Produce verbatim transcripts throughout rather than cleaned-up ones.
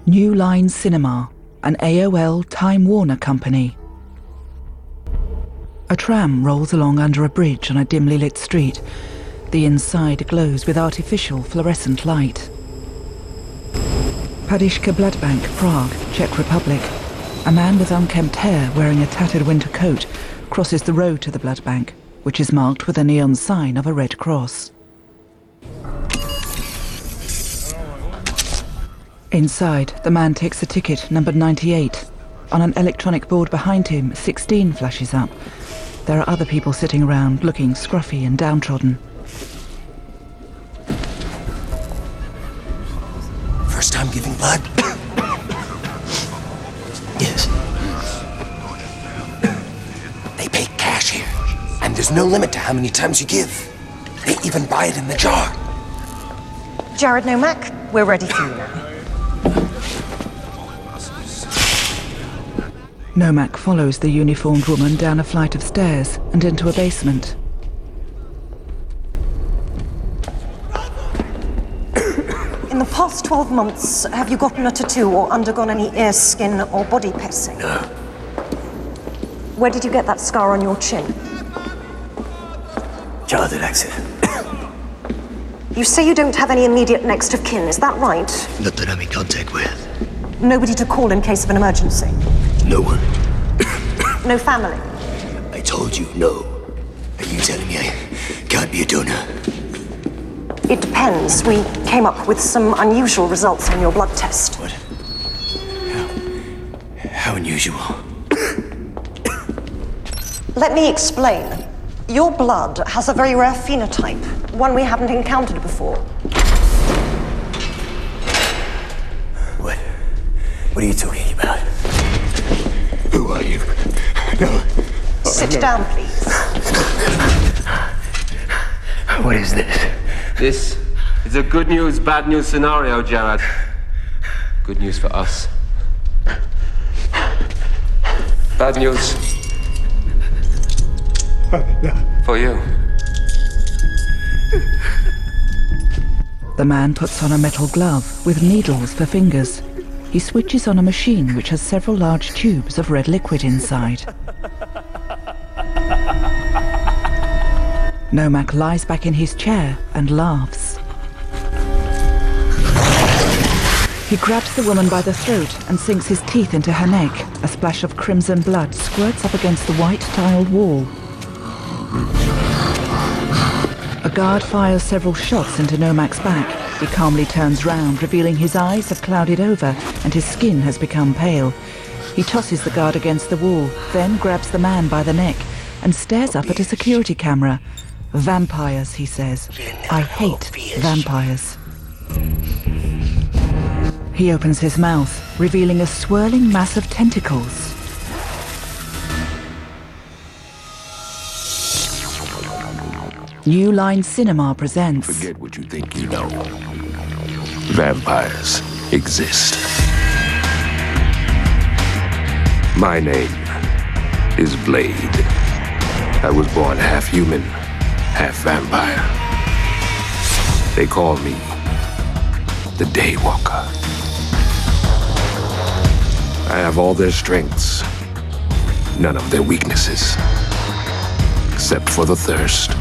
New Line Cinema, an A O L Time Warner company. A tram rolls along under a bridge on a dimly lit street. The inside glows with artificial fluorescent light. Padyzhka Blood Bank, Prague, Czech Republic. A man with unkempt hair wearing a tattered winter coat crosses the road to the blood bank, which is marked with a neon sign of a red cross. Inside, the man takes a ticket numbered ninety-eight. On an electronic board behind him, sixteen flashes up. There are other people sitting around, looking scruffy and downtrodden. First time giving blood? Yes. They pay cash here, and there's no limit to how many times you give. They even buy it in the jar. Jared Nomak, we're ready for you now. Nomak follows the uniformed woman down a flight of stairs and into a basement. In the past twelve months, have you gotten a tattoo or undergone any ear, skin, or body piercing? No. Where did you get that scar on your chin? Childhood accident. You say you don't have any immediate next of kin, is that right? Not that I'm in contact with. Nobody to call in case of an emergency? No one. No family? I told you no. Are you telling me I can't be a donor? It depends. We came up with some unusual results on your blood test. What? How, how unusual? Let me explain. Your blood has a very rare phenotype, one we haven't encountered before. What? What are you talking about? Who are you? No. Sit oh, no. down, please. What is this? This is a good news, bad news scenario, Jared. Good news for us. Bad news for you. The man puts on a metal glove with needles for fingers. He switches on a machine which has several large tubes of red liquid inside. Nomak lies back in his chair and laughs. He grabs the woman by the throat and sinks his teeth into her neck. A splash of crimson blood squirts up against the white tiled wall. A guard fires several shots into Nomak's back. He calmly turns round, revealing his eyes have clouded over and his skin has become pale. He tosses the guard against the wall, then grabs the man by the neck and stares up at a security camera. Vampires, he says. I hate vampires. He opens his mouth, revealing a swirling mass of tentacles. New Line Cinema presents... Forget what you think you know. Vampires exist. My name is Blade. I was born half human, half vampire. They call me the Daywalker. I have all their strengths, none of their weaknesses, except for the thirst.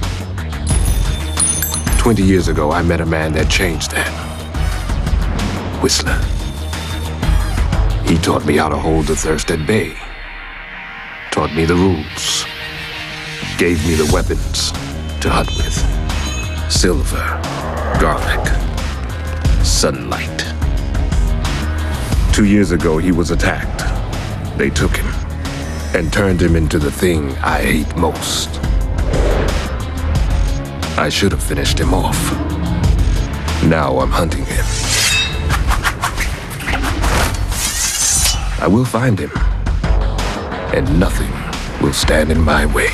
Twenty years ago, I met a man that changed that. Whistler. He taught me how to hold the thirst at bay. Taught me the rules. Gave me the weapons to hunt with. Silver, garlic, sunlight. Two years ago, he was attacked. They took him and turned him into the thing I hate most. I should have finished him off. Now I'm hunting him. I will find him, and nothing will stand in my way.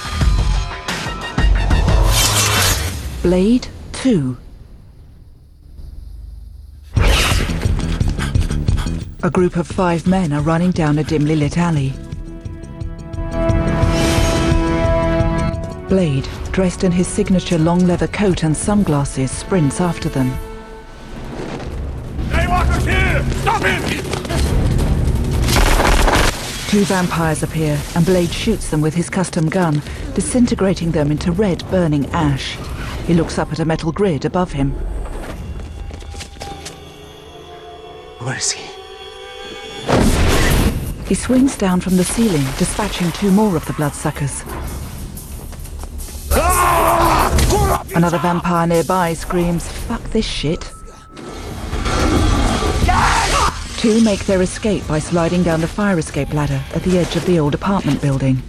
Blade two. A group of five men are running down a dimly lit alley. Blade, dressed in his signature long leather coat and sunglasses, sprints after them. Daywalker's here! Stop him! Two vampires appear, and Blade shoots them with his custom gun, disintegrating them into red, burning ash. He looks up at a metal grid above him. Where is he? He swings down from the ceiling, dispatching two more of the bloodsuckers. Another vampire nearby screams, "Fuck this shit." Two make their escape by sliding down the fire escape ladder at the edge of the old apartment building.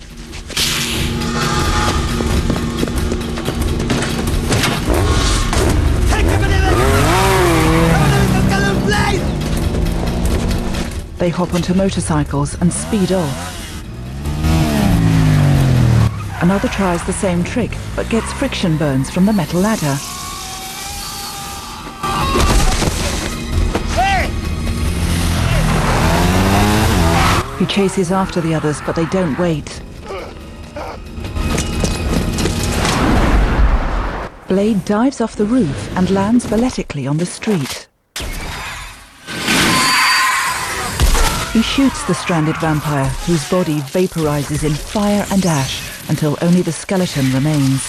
They hop onto motorcycles and speed off. Another tries the same trick, but gets friction burns from the metal ladder. He chases after the others, but they don't wait. Blade dives off the roof and lands balletically on the street. He shoots the stranded vampire, whose body vaporizes in fire and ash until only the skeleton remains.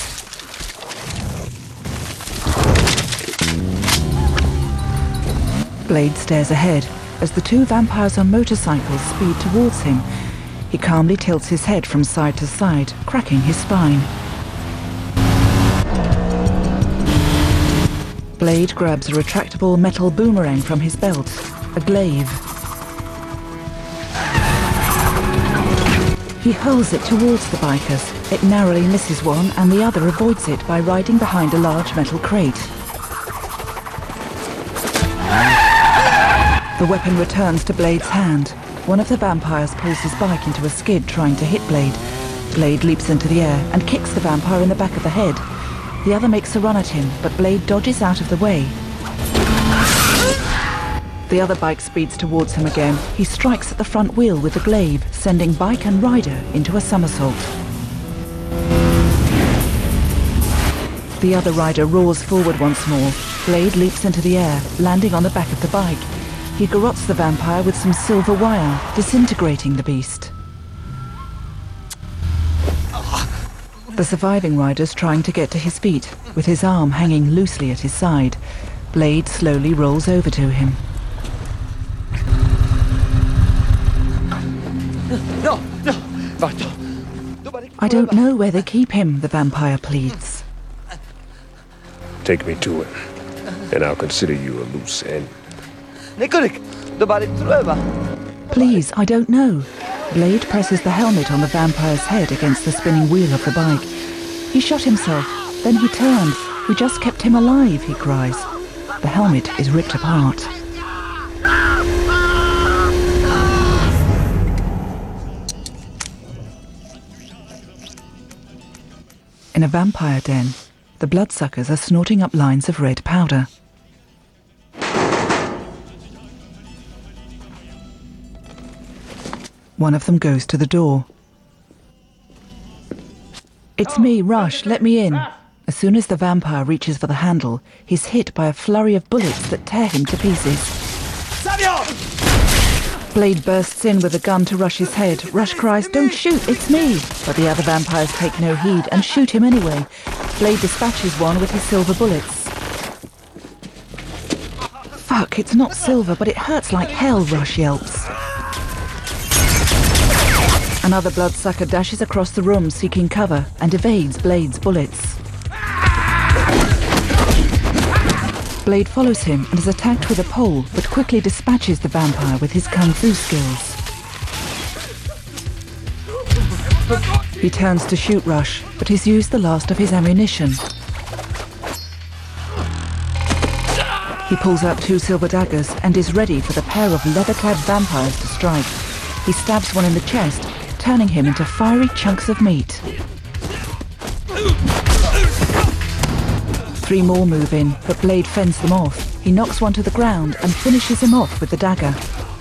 Blade stares ahead as the two vampires on motorcycles speed towards him. He calmly tilts his head from side to side, cracking his spine. Blade grabs a retractable metal boomerang from his belt, a glaive. He hurls it towards the bikers. It narrowly misses one, and the other avoids it by riding behind a large metal crate. The weapon returns to Blade's hand. One of the vampires pulls his bike into a skid, trying to hit Blade. Blade leaps into the air and kicks the vampire in the back of the head. The other makes a run at him, but Blade dodges out of the way. The other bike speeds towards him again. He strikes at the front wheel with the glaive, sending bike and rider into a somersault. The other rider roars forward once more. Blade leaps into the air, landing on the back of the bike. He garrots the vampire with some silver wire, disintegrating the beast. The surviving rider's trying to get to his feet, with his arm hanging loosely at his side. Blade slowly rolls over to him. No, no, I don't know where they keep him, the vampire pleads. Take me to him, and I'll consider you a loose end. Please, I don't know. Blade presses the helmet on the vampire's head against the spinning wheel of the bike. He shot himself, then he turned. We just kept him alive, he cries. The helmet is ripped apart. In a vampire den, the bloodsuckers are snorting up lines of red powder. One of them goes to the door. It's me, Rush, let me in. As soon as the vampire reaches for the handle, he's hit by a flurry of bullets that tear him to pieces. Blade bursts in with a gun to Rush's head. Rush cries, "Don't shoot, it's me!" But the other vampires take no heed and shoot him anyway. Blade dispatches one with his silver bullets. Fuck, it's not silver, but it hurts like hell, Rush yelps. Another bloodsucker dashes across the room seeking cover and evades Blade's bullets. Blade follows him and is attacked with a pole, but quickly dispatches the vampire with his kung fu skills. He turns to shoot Rush, but he's used the last of his ammunition. He pulls out two silver daggers and is ready for the pair of leather-clad vampires to strike. He stabs one in the chest, turning him into fiery chunks of meat. Three more move in, but Blade fends them off. He knocks one to the ground and finishes him off with the dagger.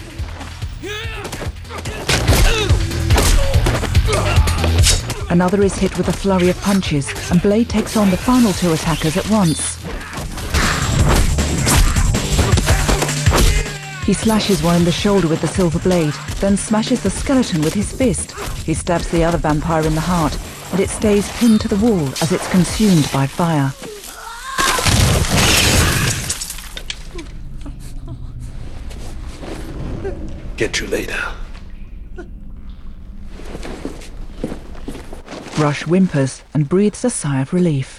Another is hit with a flurry of punches, and Blade takes on the final two attackers at once. He slashes one in the shoulder with the silver blade, then smashes the skeleton with his fist. He stabs the other vampire in the heart, and it stays pinned to the wall as it's consumed by fire. Get you later. Rush whimpers and breathes a sigh of relief.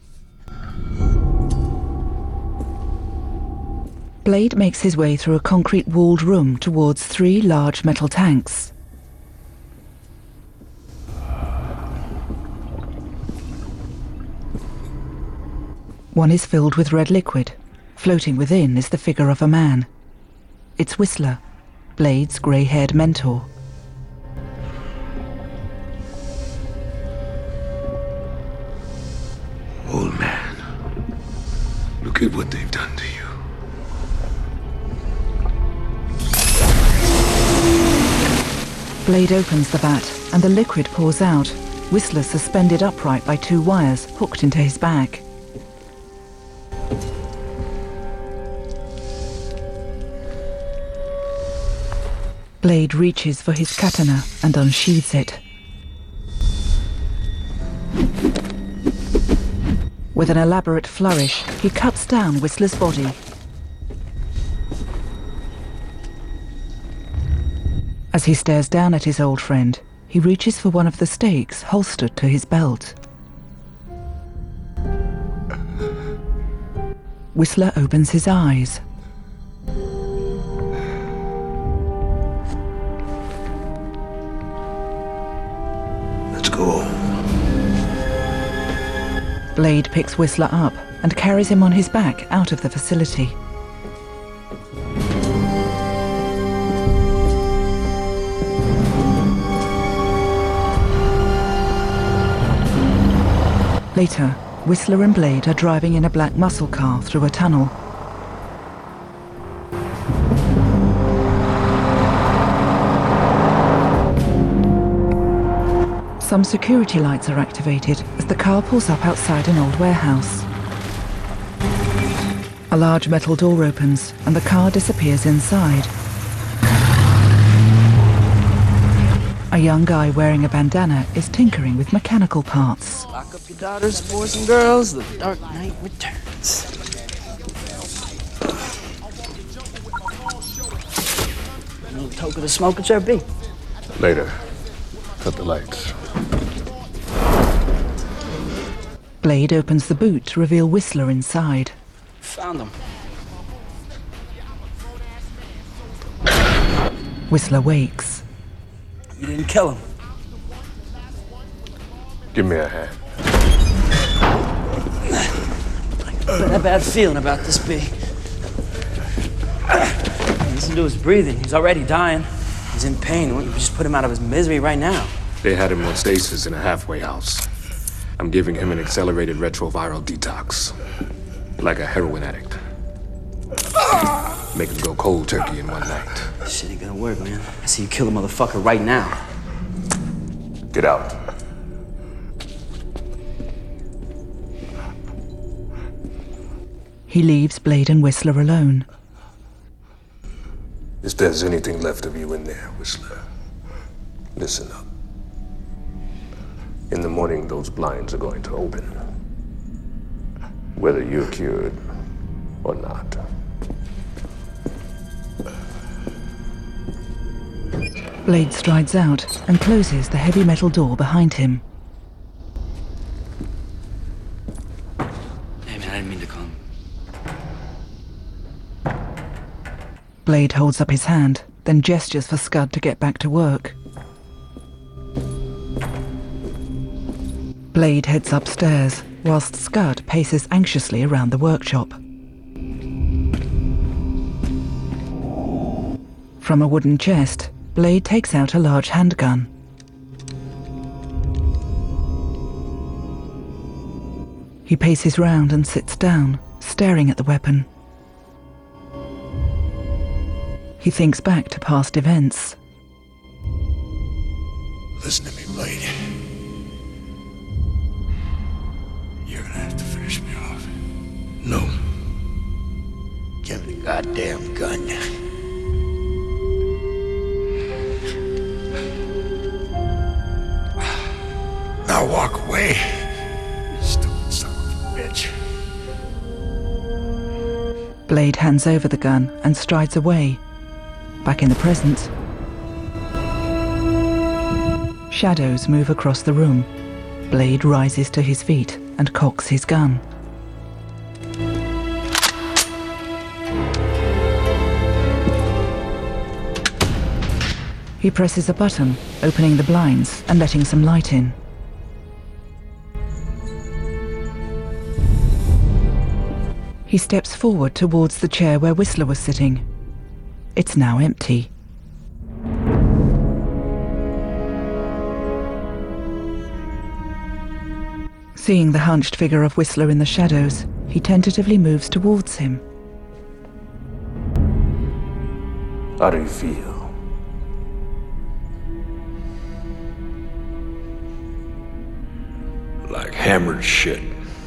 Blade makes his way through a concrete-walled room towards three large metal tanks. One is filled with red liquid. Floating within is the figure of a man. It's Whistler, Blade's grey-haired mentor. Old man, look at what they've done to you. Blade opens the vat, and the liquid pours out. Whistler's suspended upright by two wires hooked into his back. Blade reaches for his katana and unsheathes it. With an elaborate flourish, he cuts down Whistler's body. As he stares down at his old friend, he reaches for one of the stakes holstered to his belt. Whistler opens his eyes. Let's go. Blade picks Whistler up and carries him on his back out of the facility. Later, Whistler and Blade are driving in a black muscle car through a tunnel. Some security lights are activated as the car pulls up outside an old warehouse. A large metal door opens and the car disappears inside. A young guy wearing a bandana is tinkering with mechanical parts. Lock up your daughters, boys and girls. The Dark Knight returns. A little token of smoke at Sir B. Later. Cut the lights. Blade opens the boot to reveal Whistler inside. Found him. Whistler wakes. You didn't kill him. Give me a hand. Got a bad feeling about this, B. Listen to his breathing. He's already dying. He's in pain. We just put him out of his misery right now. They had him on stasis in a halfway house. I'm giving him an accelerated retroviral detox. Like a heroin addict. Make him go cold turkey in one night. This shit ain't gonna work, man. I see you kill a motherfucker right now. Get out. He leaves Blade and Whistler alone. If there's anything left of you in there, Whistler, listen up. In the morning, those blinds are going to open. Whether you're cured or not. Blade strides out and closes the heavy metal door behind him. Hey, man, I didn't mean to come. Blade holds up his hand, then gestures for Scud to get back to work. Blade heads upstairs, whilst Scud paces anxiously around the workshop. From a wooden chest, Blade takes out a large handgun. He paces round and sits down, staring at the weapon. He thinks back to past events. Listen to me, Blade. You're gonna have to finish me off. No. Give me the goddamn gun. away. You stupid son of a bitch. Blade hands over the gun and strides away. Back in the present, shadows move across the room. Blade rises to his feet and cocks his gun. He presses a button, opening the blinds and letting some light in. He steps forward towards the chair where Whistler was sitting. It's now empty. Seeing the hunched figure of Whistler in the shadows, he tentatively moves towards him. How do you feel? Like hammered shit.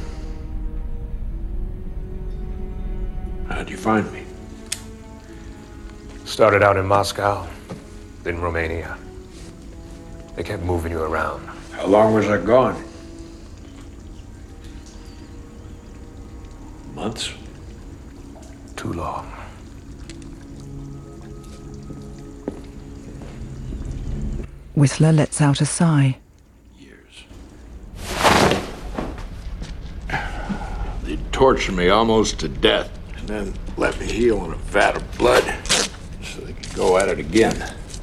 How'd you find me? Started out in Moscow, then Romania. They kept moving you around. How long was I gone? Months? Too long. Whistler lets out a sigh. Years. They tortured me almost to death, and then let me heal in a vat of blood so they could go at it again.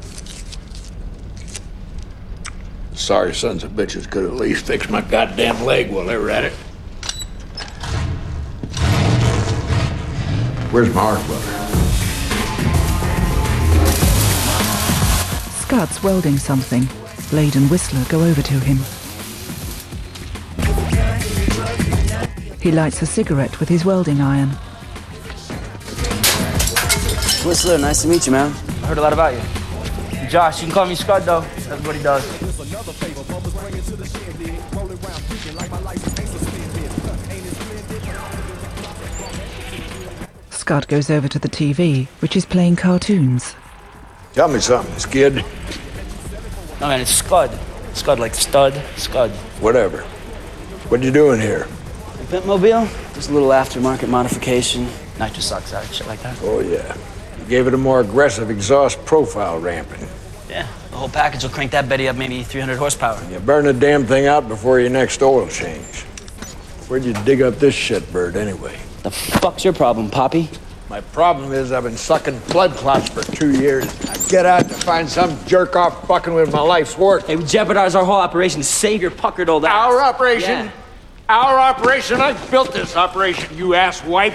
Sorry sons of bitches could at least fix my goddamn leg while they were at it. Where's my arc welder? Scud's welding something. Blade and Whistler go over to him. He lights a cigarette with his welding iron. Whistler, nice to meet you, man. I heard a lot about you. Josh, you can call me Scud, though. Everybody does. Scud goes over to the T V, which is playing cartoons. Tell me something, kid. No, man, it's Scud. Scud like stud, Scud. Whatever. What you doing here? Pimpmobile? Just a little aftermarket modification. Nitrous oxide, shit like that. Oh, yeah. You gave it a more aggressive exhaust profile ramping. Yeah, the whole package will crank that Betty up maybe three hundred horsepower. You burn the damn thing out before your next oil change. Where'd you dig up this shitbird anyway? The fuck's your problem, Poppy? My problem is I've been sucking blood clots for two years. I get out to find some jerk off fucking with my life's work. Hey, we jeopardize our whole operation to save your puckered old ass. Our operation? Yeah. Our operation? I built this operation, you asswipe.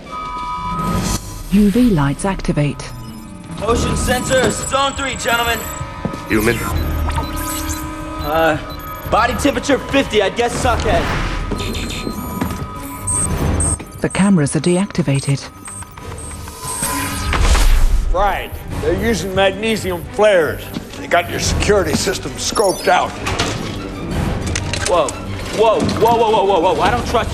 U V lights activate. Motion sensors, zone three, gentlemen. Human? Uh, body temperature fifty, I guess suckhead. The cameras are deactivated. Right. They're using magnesium flares. They got your security system scoped out. Whoa, whoa, whoa, whoa, whoa, whoa, whoa, I don't trust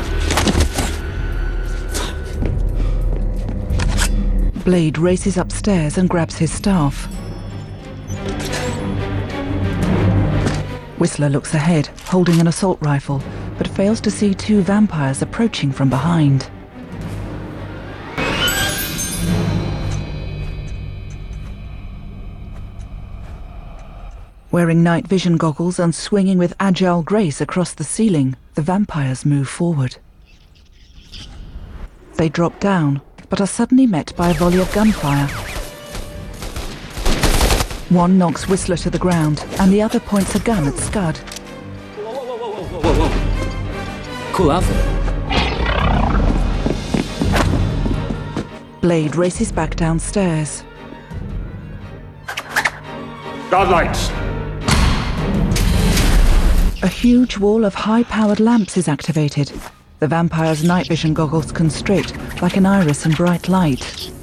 you. Blade races upstairs and grabs his staff. Whistler looks ahead, holding an assault rifle, but fails to see two vampires approaching from behind. Wearing night vision goggles and swinging with agile grace across the ceiling, the vampires move forward. They drop down, but are suddenly met by a volley of gunfire. One knocks Whistler to the ground, and the other points a gun at Scud. Whoa, whoa, whoa, whoa, whoa, whoa, whoa. Cool outfit. Blade races back downstairs. Godlights! A huge wall of high-powered lamps is activated. The vampire's night vision goggles constrict, like an iris in bright light.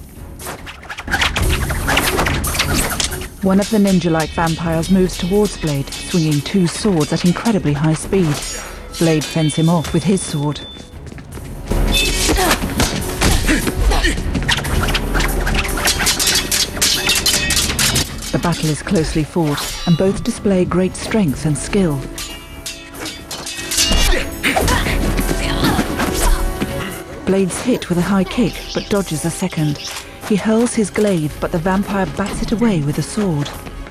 One of the ninja-like vampires moves towards Blade, swinging two swords at incredibly high speed. Blade fends him off with his sword. The battle is closely fought, and both display great strength and skill. Blade's hit with a high kick, but dodges a second. He hurls his glaive, but the vampire bats it away with a sword.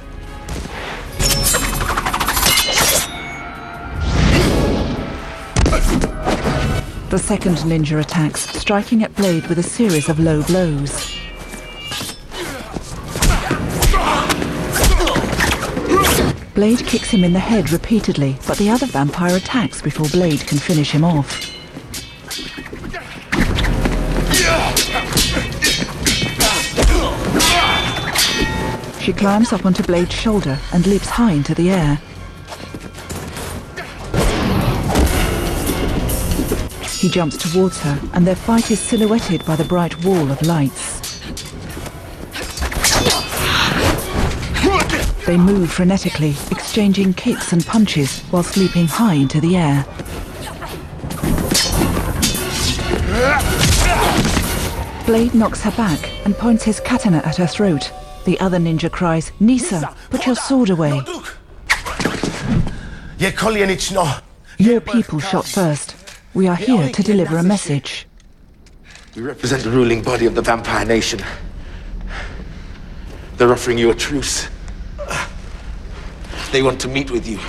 The second ninja attacks, striking at Blade with a series of low blows. Blade kicks him in the head repeatedly, but the other vampire attacks before Blade can finish him off. She climbs up onto Blade's shoulder and leaps high into the air. He jumps towards her, and their fight is silhouetted by the bright wall of lights. They move frenetically, exchanging kicks and punches whilst leaping high into the air. Blade knocks her back and points his katana at her throat. The other ninja cries, "Nisa, put your sword away." Your people shot first. We are here to deliver a message. We represent the ruling body of the Vampire Nation. They're offering you a truce. They want to meet with you.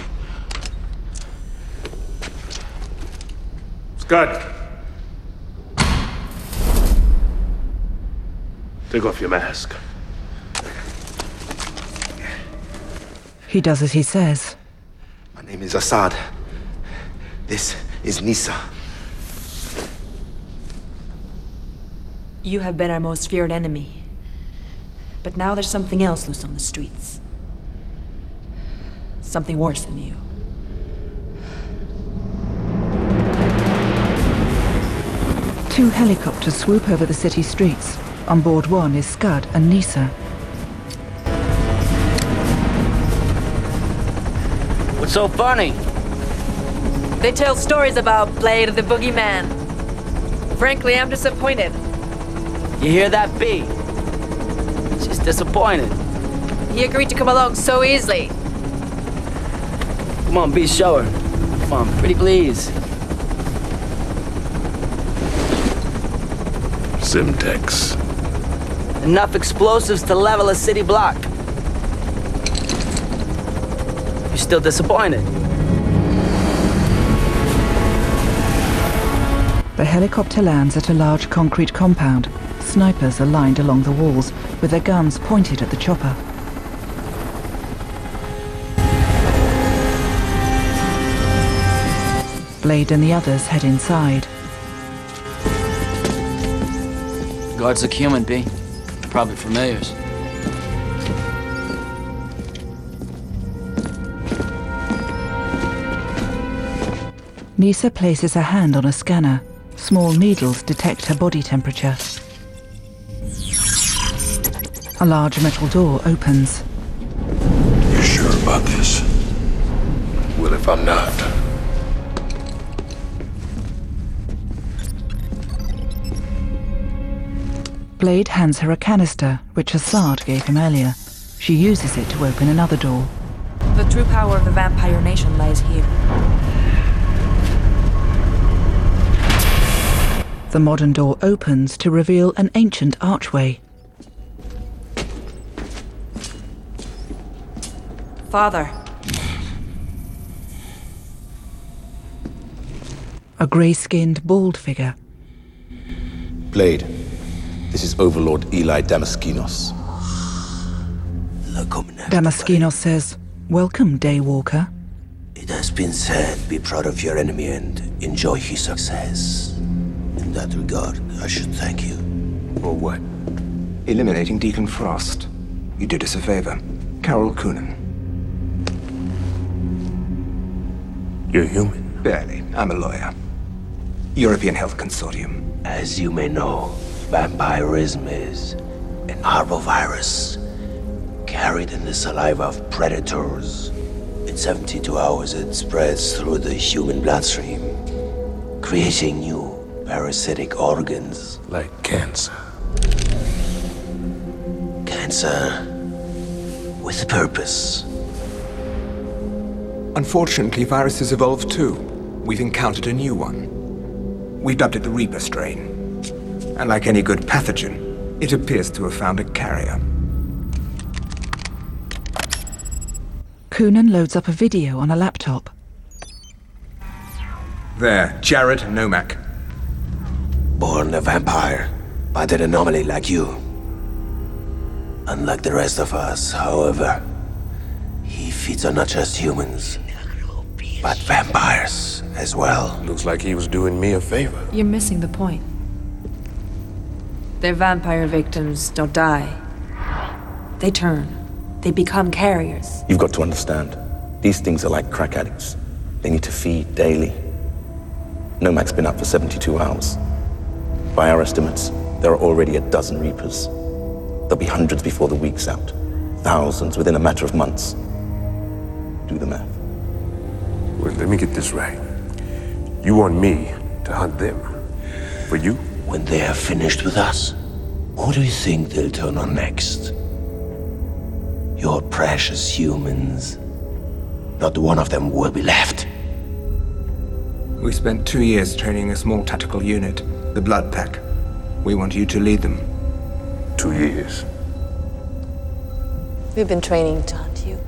Scud. Take off your mask. He does as he says. My name is Assad. This is Nisa. You have been our most feared enemy. But now there's something else loose on the streets. Something worse than you. Two helicopters swoop over the city streets. On board one is Scud and Nisa. What's so funny? They tell stories about Blade the Boogeyman. Frankly, I'm disappointed. You hear that, B? She's disappointed. He agreed to come along so easily. Come on, B, show her. Come on, pretty please. Simtex. Enough explosives to level a city block. You're still disappointed. The helicopter lands at a large concrete compound. Snipers are lined along the walls, with their guns pointed at the chopper. Blade and the others head inside. Guards look human, B. Probably familiars. Nisa places her hand on a scanner. Small needles detect her body temperature. A large metal door opens. You sure about this? Well, if I'm not. Blade hands her a canister, which Assad gave him earlier. She uses it to open another door. The true power of the Vampire Nation lies here. The modern door opens to reveal an ancient archway. Father. A grey-skinned, bald figure. Blade, this is Overlord Eli Damaskinos. Damaskinos says, "Welcome, Daywalker." It has been said, be proud of your enemy and enjoy his success. In that regard, I should thank you. For what? Eliminating Deacon Frost. You did us a favor. Carol Coonan. You're human. Barely. I'm a lawyer. European Health Consortium. As you may know, vampirism is an arbovirus carried in the saliva of predators. In seventy-two hours, it spreads through the human bloodstream, creating new parasitic organs. Like cancer. Cancer with purpose. Unfortunately, viruses evolve too. We've encountered a new one. We dubbed it the Reaper strain. And like any good pathogen, it appears to have found a carrier. Coonan loads up a video on a laptop. There, Jared Nomak. Born a vampire, but an anomaly like you. Unlike the rest of us, however, he feeds on not just humans, but vampires as well. Looks like he was doing me a favor. You're missing the point. Their vampire victims don't die. They turn. They become carriers. You've got to understand, these things are like crack addicts. They need to feed daily. Nomak's been up for seventy-two hours. By our estimates, there are already a dozen Reapers. There'll be hundreds before the week's out. Thousands within a matter of months. Do the math. Well, let me get this right. You want me to hunt them. For you? When they are finished with us, who do you think they'll turn on next? Your precious humans. Not one of them will be left. We spent two years training a small tactical unit, the Blood Pack. We want you to lead them. Two years. We've been training to hunt you.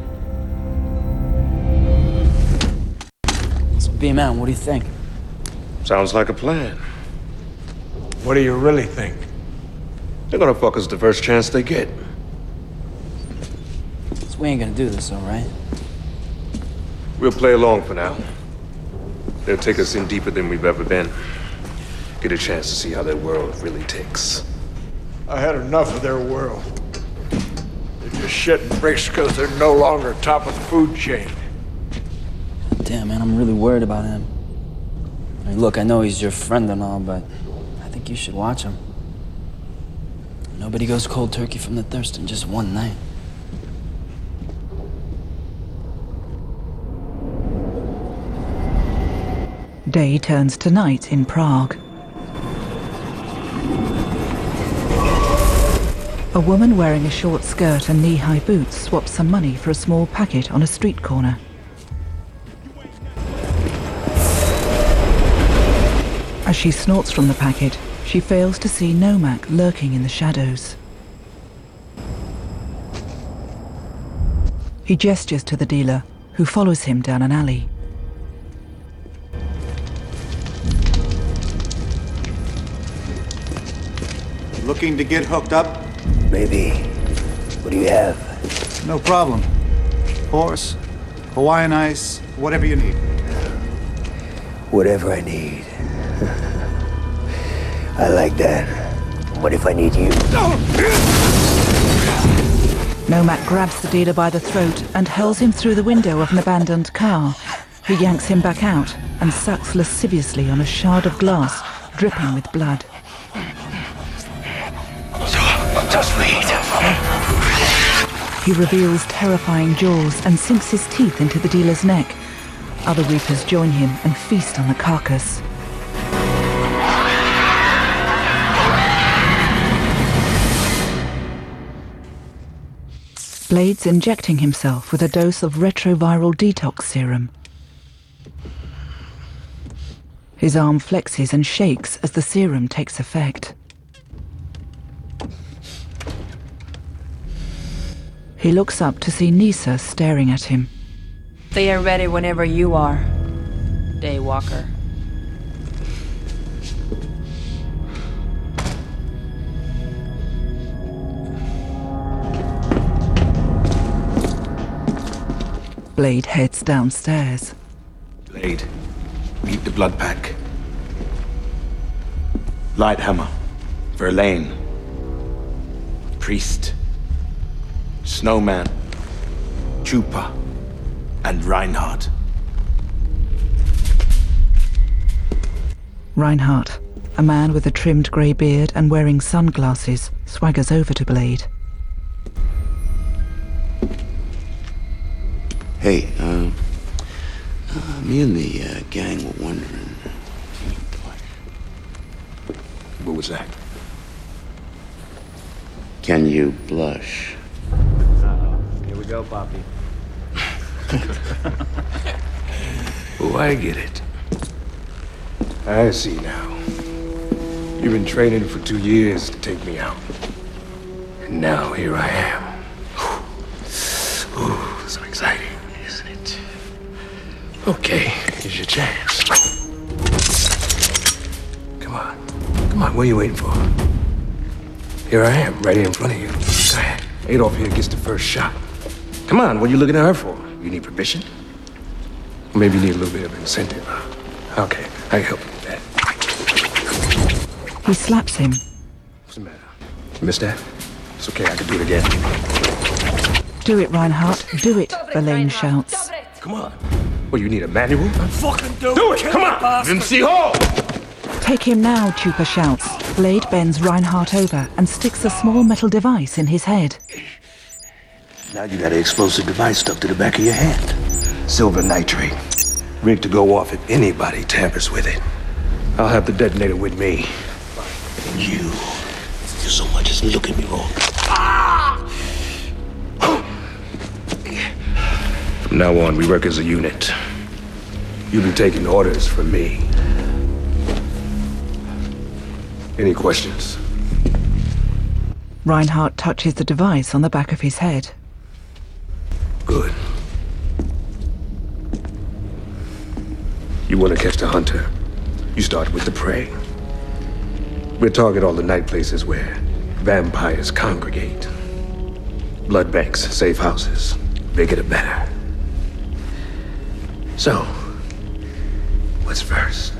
So, B-Man, what do you think? Sounds like a plan. What do you really think? They're gonna fuck us the first chance they get. So we ain't gonna do this, all right? We'll play along for now. They'll take us in deeper than we've ever been. Get a chance to see how their world really ticks. I had enough of their world. They're just shitting bricks because they're no longer top of the food chain. Damn, man, I'm really worried about him. I mean, look, I know he's your friend and all, but I think you should watch him. Nobody goes cold turkey from the thirst in just one night. Day turns to night in Prague. A woman wearing a short skirt and knee-high boots swaps some money for a small packet on a street corner. As she snorts from the packet, she fails to see Nomak lurking in the shadows. He gestures to the dealer, who follows him down an alley. Looking to get hooked up? Maybe. What do you have? No problem. Horse, Hawaiian ice, whatever you need. Whatever I need. I like that. What if I need you? Nomak grabs the dealer by the throat and hurls him through the window of an abandoned car. He yanks him back out and sucks lasciviously on a shard of glass, dripping with blood. So sweet. He reveals terrifying jaws and sinks his teeth into the dealer's neck. Other Reapers join him and feast on the carcass. Blade's injecting himself with a dose of retroviral detox serum. His arm flexes and shakes as the serum takes effect. He looks up to see Nisa staring at him. They are ready whenever you are, Daywalker. Blade heads downstairs. Blade, meet the Blood Pack. Lighthammer, Verlaine, Priest, Snowman, Chupa, and Reinhardt. Reinhardt, a man with a trimmed grey beard and wearing sunglasses, swaggers over to Blade. Hey, uh, uh, me and the uh, gang were wondering. What was that? Can you blush? Uh-oh. Here we go, Poppy. Oh, I get it. I see now. You've been training for two years to take me out. And now here I am. Ooh, so exciting, isn't it? Okay, here's your chance. Come on. Come on, what are you waiting for? Here I am, right here in front of you. Go ahead. Adolf here gets the first shot. Come on, what are you looking at her for? You need permission? Or maybe you need a little bit of incentive. Okay, I can help you with that. He slaps him. What's the matter? You missed that? It's okay, I can do it again. Do it, Reinhardt. Do it, Verlaine shouts. Come on. Well, you need a manual? I'm fucking doing Do it! Come on! M C Hall! Take him now, Chupa shouts. Blade bends Reinhardt over and sticks a small metal device in his head. Now you got an explosive device stuck to the back of your hand. Silver nitrate. Rigged to go off if anybody tampers with it. I'll have the detonator with me. You... You so much as look at me wrong. From now on, we work as a unit. You'll be taking orders from me. Any questions? Reinhardt touches the device on the back of his head. Good. You want to catch the hunter? You start with the prey. We'll target all the night places where vampires congregate. Blood banks, safe houses. Bigger the better. So, what's first?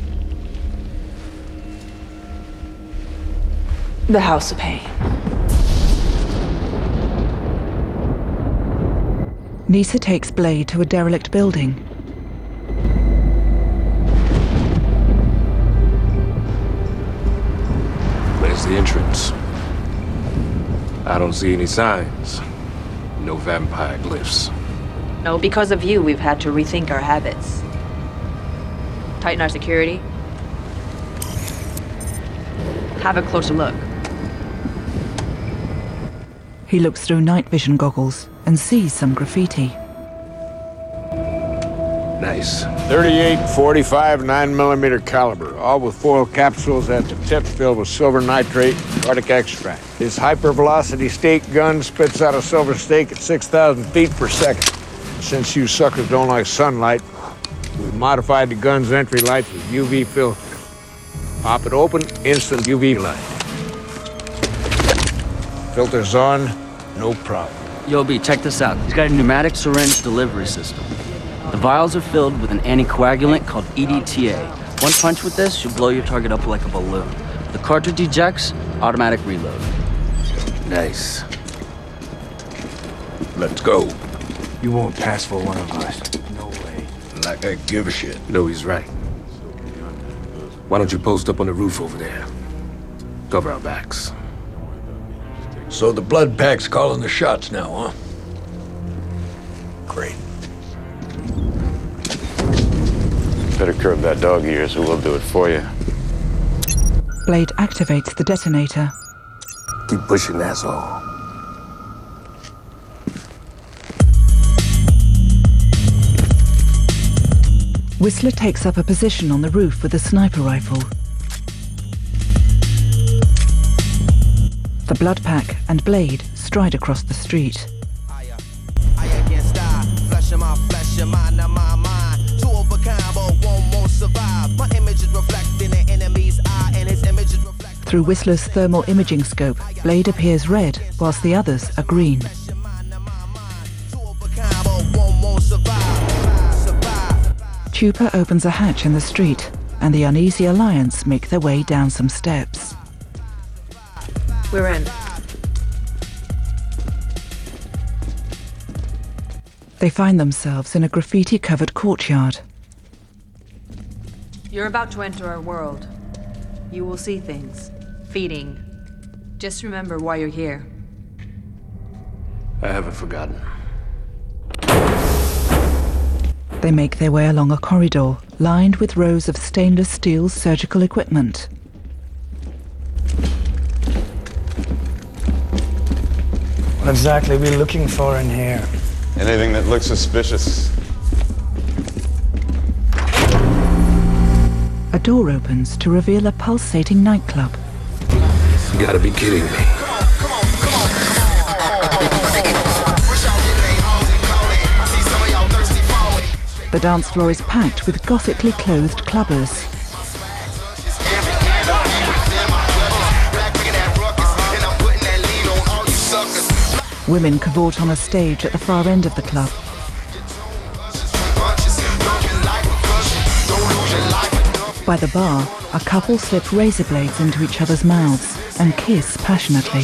The House of Pain. Nisa takes Blade to a derelict building. Where's the entrance? I don't see any signs. No vampire glyphs. No, because of you, we've had to rethink our habits. Tighten our security. Have a closer look. He looks through night vision goggles and sees some graffiti. Nice. thirty-eight, forty-five, nine millimeter caliber, all with foil capsules at the tip filled with silver nitrate and cardiac extract. This hypervelocity stake gun spits out a silver stake at six thousand feet per second. Since you suckers don't like sunlight, we've modified the gun's entry lights with U V filter. Pop it open, instant U V light. Filters on, no problem. Yo, B, check this out. He's got a pneumatic syringe delivery system. The vials are filled with an anticoagulant called E D T A. One punch with this should blow your target up like a balloon. The cartridge ejects, automatic reload. Nice. Let's go. You won't pass for one of us. No way. Like I give a shit. No, he's right. Why don't you post up on the roof over there? Cover our backs. So the blood pack's calling the shots now, huh? Great. Better curb that dog of yours, or we'll do it for you. Blade activates the detonator. Keep pushing, asshole. Whistler takes up a position on the roof with a sniper rifle. The Blood Pack and Blade stride across the street. Through Whistler's thermal imaging scope, Blade appears red, whilst the others are green. Chupa opens a hatch in the street, and the Uneasy Alliance make their way down some steps. We're in. They find themselves in a graffiti-covered courtyard. You're about to enter our world. You will see things. Feeding. Just remember why you're here. I haven't forgotten. They make their way along a corridor lined with rows of stainless steel surgical equipment. What exactly are we looking for in here? Anything that looks suspicious. A A door opens to reveal a pulsating nightclub. You gotta be kidding me. The dance floor is packed with gothically clothed clubbers. Women cavort on a stage at the far end of the club. By the bar, a couple slip razor blades into each other's mouths and kiss passionately.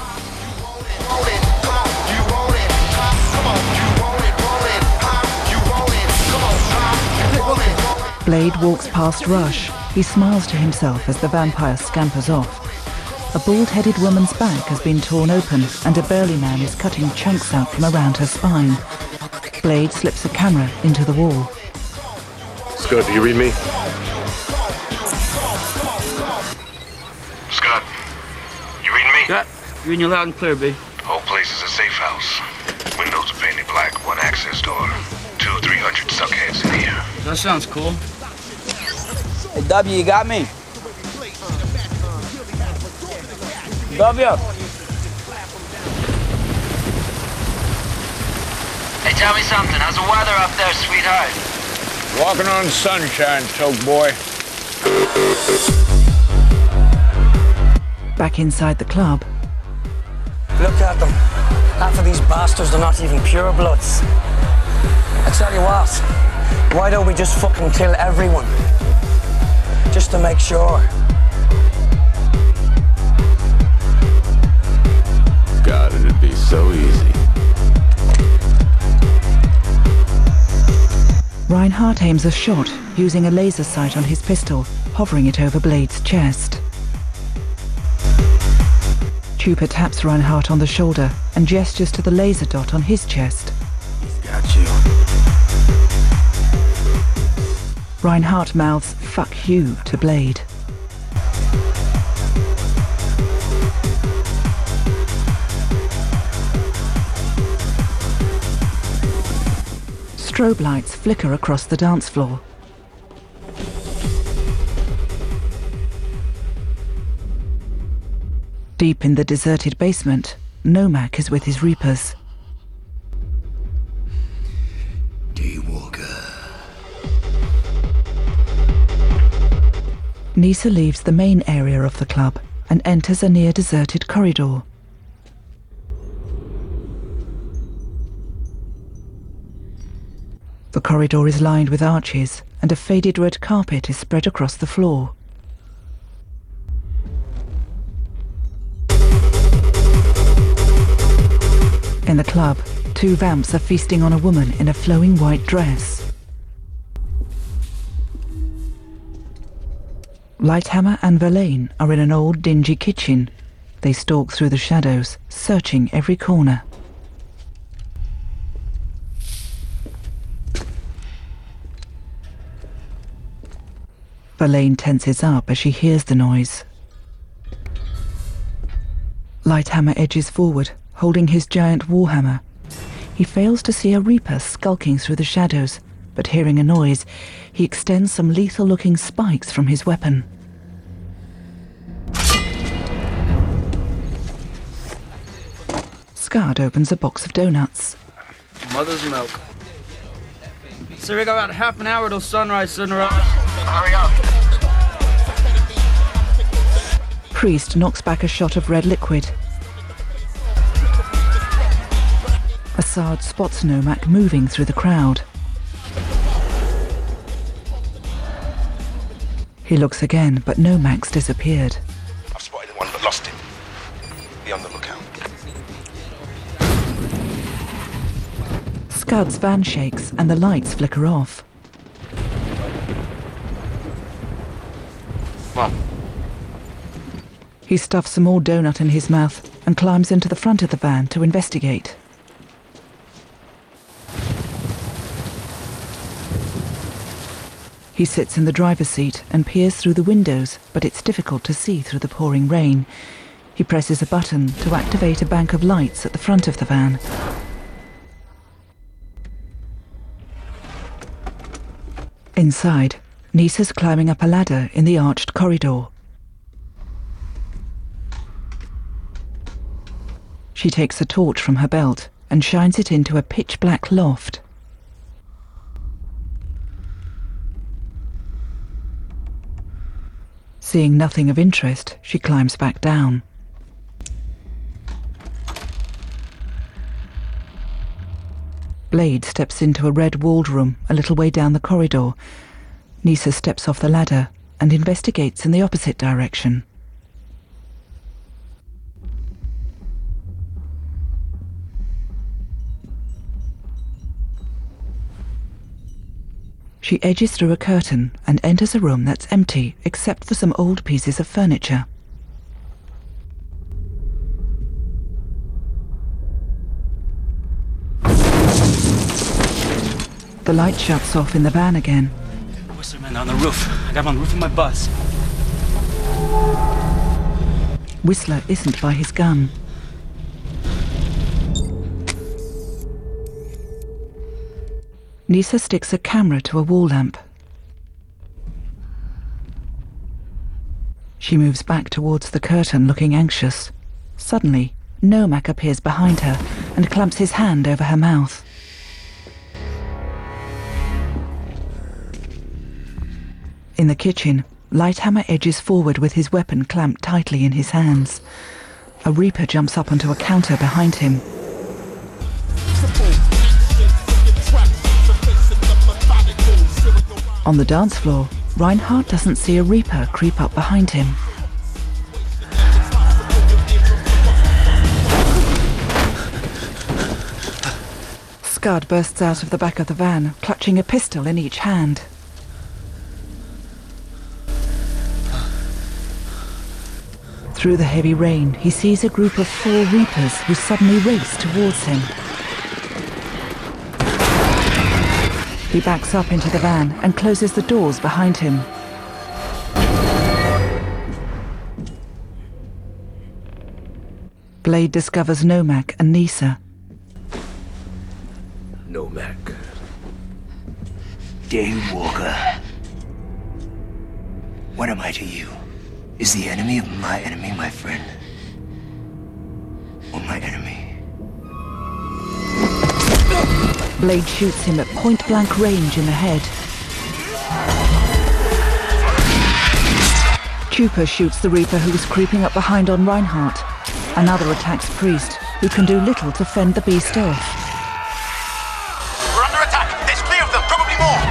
Blade walks past Rush. He smiles to himself as the vampire scampers off. A bald-headed woman's back has been torn open and a burly man is cutting chunks out from around her spine. Blade slips a camera into the wall. Scott, do you read me? Scott, you reading me? Yeah, reading you loud and clear, B. Whole place is a safe house. Windows are painted black, one access door. Two, three hundred suckheads in here. That sounds cool. Hey, W, you got me? W. Hey, tell me something. How's the weather up there, sweetheart? Walking on sunshine, toke boy. Back inside the club. Look at them. Half of these bastards are not even purebloods. I tell you what, why don't we just fucking kill everyone? Just to make sure. God, it'd be so easy. Reinhardt aims a shot using a laser sight on his pistol, hovering it over Blade's chest. Trooper taps Reinhardt on the shoulder and gestures to the laser dot on his chest. Got you. Reinhardt mouths "fuck you" to Blade. Strobe lights flicker across the dance floor. Deep in the deserted basement, Nomak is with his Reapers. Daywalker. Nisa leaves the main area of the club and enters a near-deserted corridor. The corridor is lined with arches, and a faded red carpet is spread across the floor. In the club, two vamps are feasting on a woman in a flowing white dress. Lighthammer and Verlaine are in an old, dingy kitchen. They stalk through the shadows, searching every corner. Verlaine tenses up as she hears the noise. Lighthammer edges forward, holding his giant warhammer. He fails to see a Reaper skulking through the shadows, but hearing a noise, he extends some lethal-looking spikes from his weapon. Scud opens a box of donuts. Mother's milk. So we got about half an hour till sunrise, sunrise. Hurry up. Priest knocks back a shot of red liquid. Assad spots Nomak moving through the crowd. He looks again, but Nomak's disappeared. I've spotted one but lost him. Be on the lookout. Scud's van shakes and the lights flicker off. What? He stuffs a more donut in his mouth and climbs into the front of the van to investigate. He sits in the driver's seat and peers through the windows, but it's difficult to see through the pouring rain. He presses a button to activate a bank of lights at the front of the van. Inside, Nisa's climbing up a ladder in the arched corridor. She takes a torch from her belt and shines it into a pitch-black loft. Seeing nothing of interest, she climbs back down. Blade steps into a red-walled room a little way down the corridor. Nisa steps off the ladder and investigates in the opposite direction. She edges through a curtain and enters a room that's empty except for some old pieces of furniture. The light shuts off in the van again. Whistler men on the roof. I got him on the roof of my bus. Whistler isn't by his gun. Nisa sticks a camera to a wall lamp. She moves back towards the curtain, looking anxious. Suddenly, Nomak appears behind her and clamps his hand over her mouth. In the kitchen, Lighthammer edges forward with his weapon clamped tightly in his hands. A Reaper jumps up onto a counter behind him. On the dance floor, Reinhardt doesn't see a Reaper creep up behind him. Scud bursts out of the back of the van, clutching a pistol in each hand. Through the heavy rain, he sees a group of four Reapers who suddenly race towards him. He backs up into the van and closes the doors behind him. Blade discovers Nomak and Nisa. Nomak. Daywalker. What am I to you? Is the enemy of my enemy my friend? Or my enemy? Blade shoots him at point-blank range in the head. Chupa shoots the Reaper who was creeping up behind on Reinhardt. Another attacks Priest, who can do little to fend the beast off. We're under attack! There's clear of them, probably more!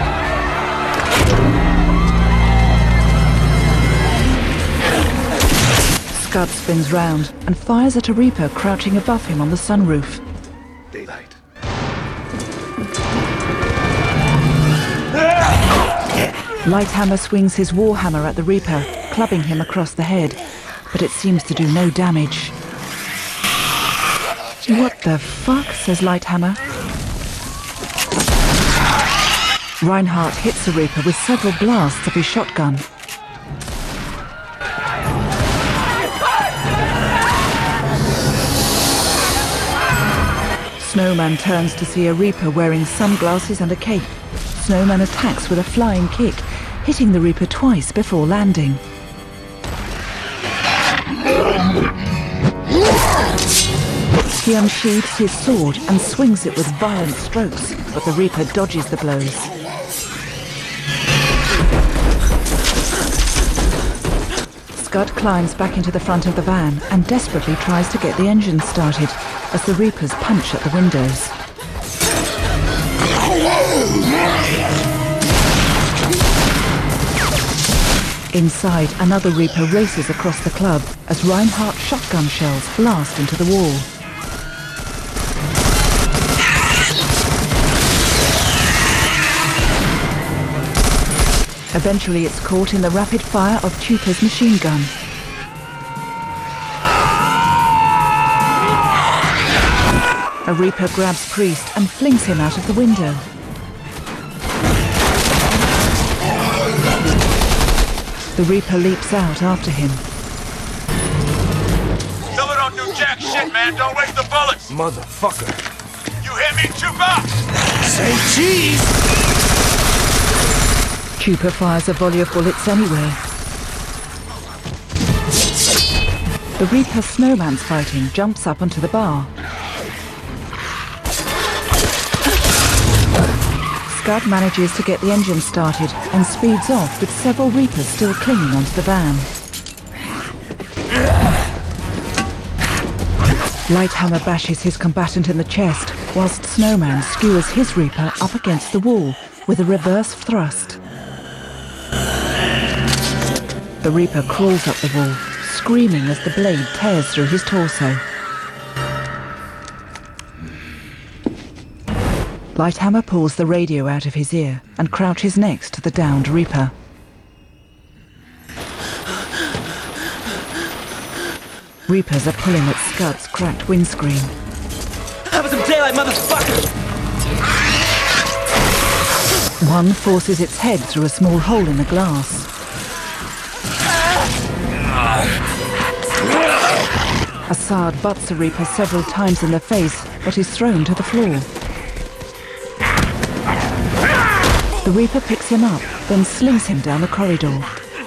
Scud spins round and fires at a Reaper crouching above him on the sunroof. Daylight. Lighthammer swings his warhammer at the Reaper, clubbing him across the head, but it seems to do no damage. What the fuck, says Lighthammer. Reinhardt hits the Reaper with several blasts of his shotgun. Snowman turns to see a Reaper wearing sunglasses and a cape. Snowman attacks with a flying kick, hitting the Reaper twice before landing. He unsheathes his sword and swings it with violent strokes, but the Reaper dodges the blows. Scud climbs back into the front of the van and desperately tries to get the engine started as the Reapers punch at the windows. Inside, another Reaper races across the club as Reinhardt shotgun shells blast into the wall. Eventually it's caught in the rapid fire of Chupa's machine gun. A Reaper grabs Priest and flings him out of the window. The Reaper leaps out after him. Fella don't do jack shit, man. Don't waste the bullets. Motherfucker. You hear me, Chupa? Say cheese! Cooper fires a volley of bullets anyway. The Reaper Snowman's fighting jumps up onto the bar. Scud manages to get the engine started and speeds off with several Reapers still clinging onto the van. Lighthammer bashes his combatant in the chest, whilst Snowman skewers his Reaper up against the wall with a reverse thrust. The Reaper crawls up the wall, screaming as the blade tears through his torso. Lighthammer pulls the radio out of his ear and crouches next to the downed Reaper. Reapers are pulling at Scud's cracked windscreen. Have some daylight, motherfucker! One forces its head through a small hole in the glass. Assad butts a Reaper several times in the face, but is thrown to the floor. The Reaper picks him up, then slings him down the corridor.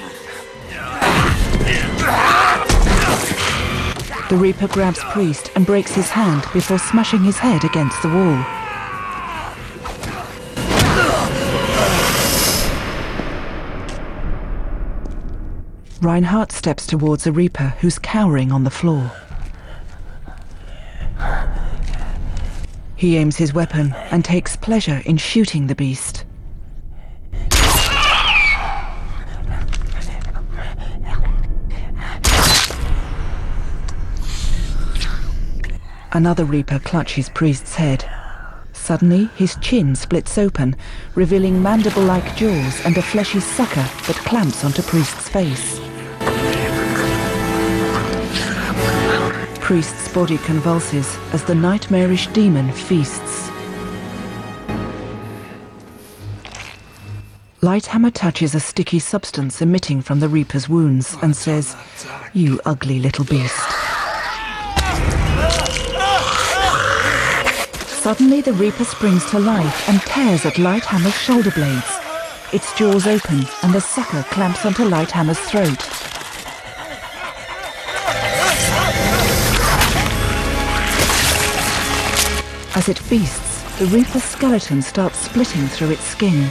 The Reaper grabs Priest and breaks his hand before smashing his head against the wall. Reinhardt steps towards a Reaper who's cowering on the floor. He aims his weapon and takes pleasure in shooting the beast. Another Reaper clutches Priest's head. Suddenly, his chin splits open, revealing mandible-like jaws and a fleshy sucker that clamps onto Priest's face. Priest's body convulses as the nightmarish demon feasts. Lighthammer touches a sticky substance emitting from the Reaper's wounds and says, "You ugly little beast." Suddenly the Reaper springs to life and tears at Lighthammer's shoulder blades. Its jaws open and the sucker clamps onto Lighthammer's throat. As it feasts, the Reaper's skeleton starts splitting through its skin.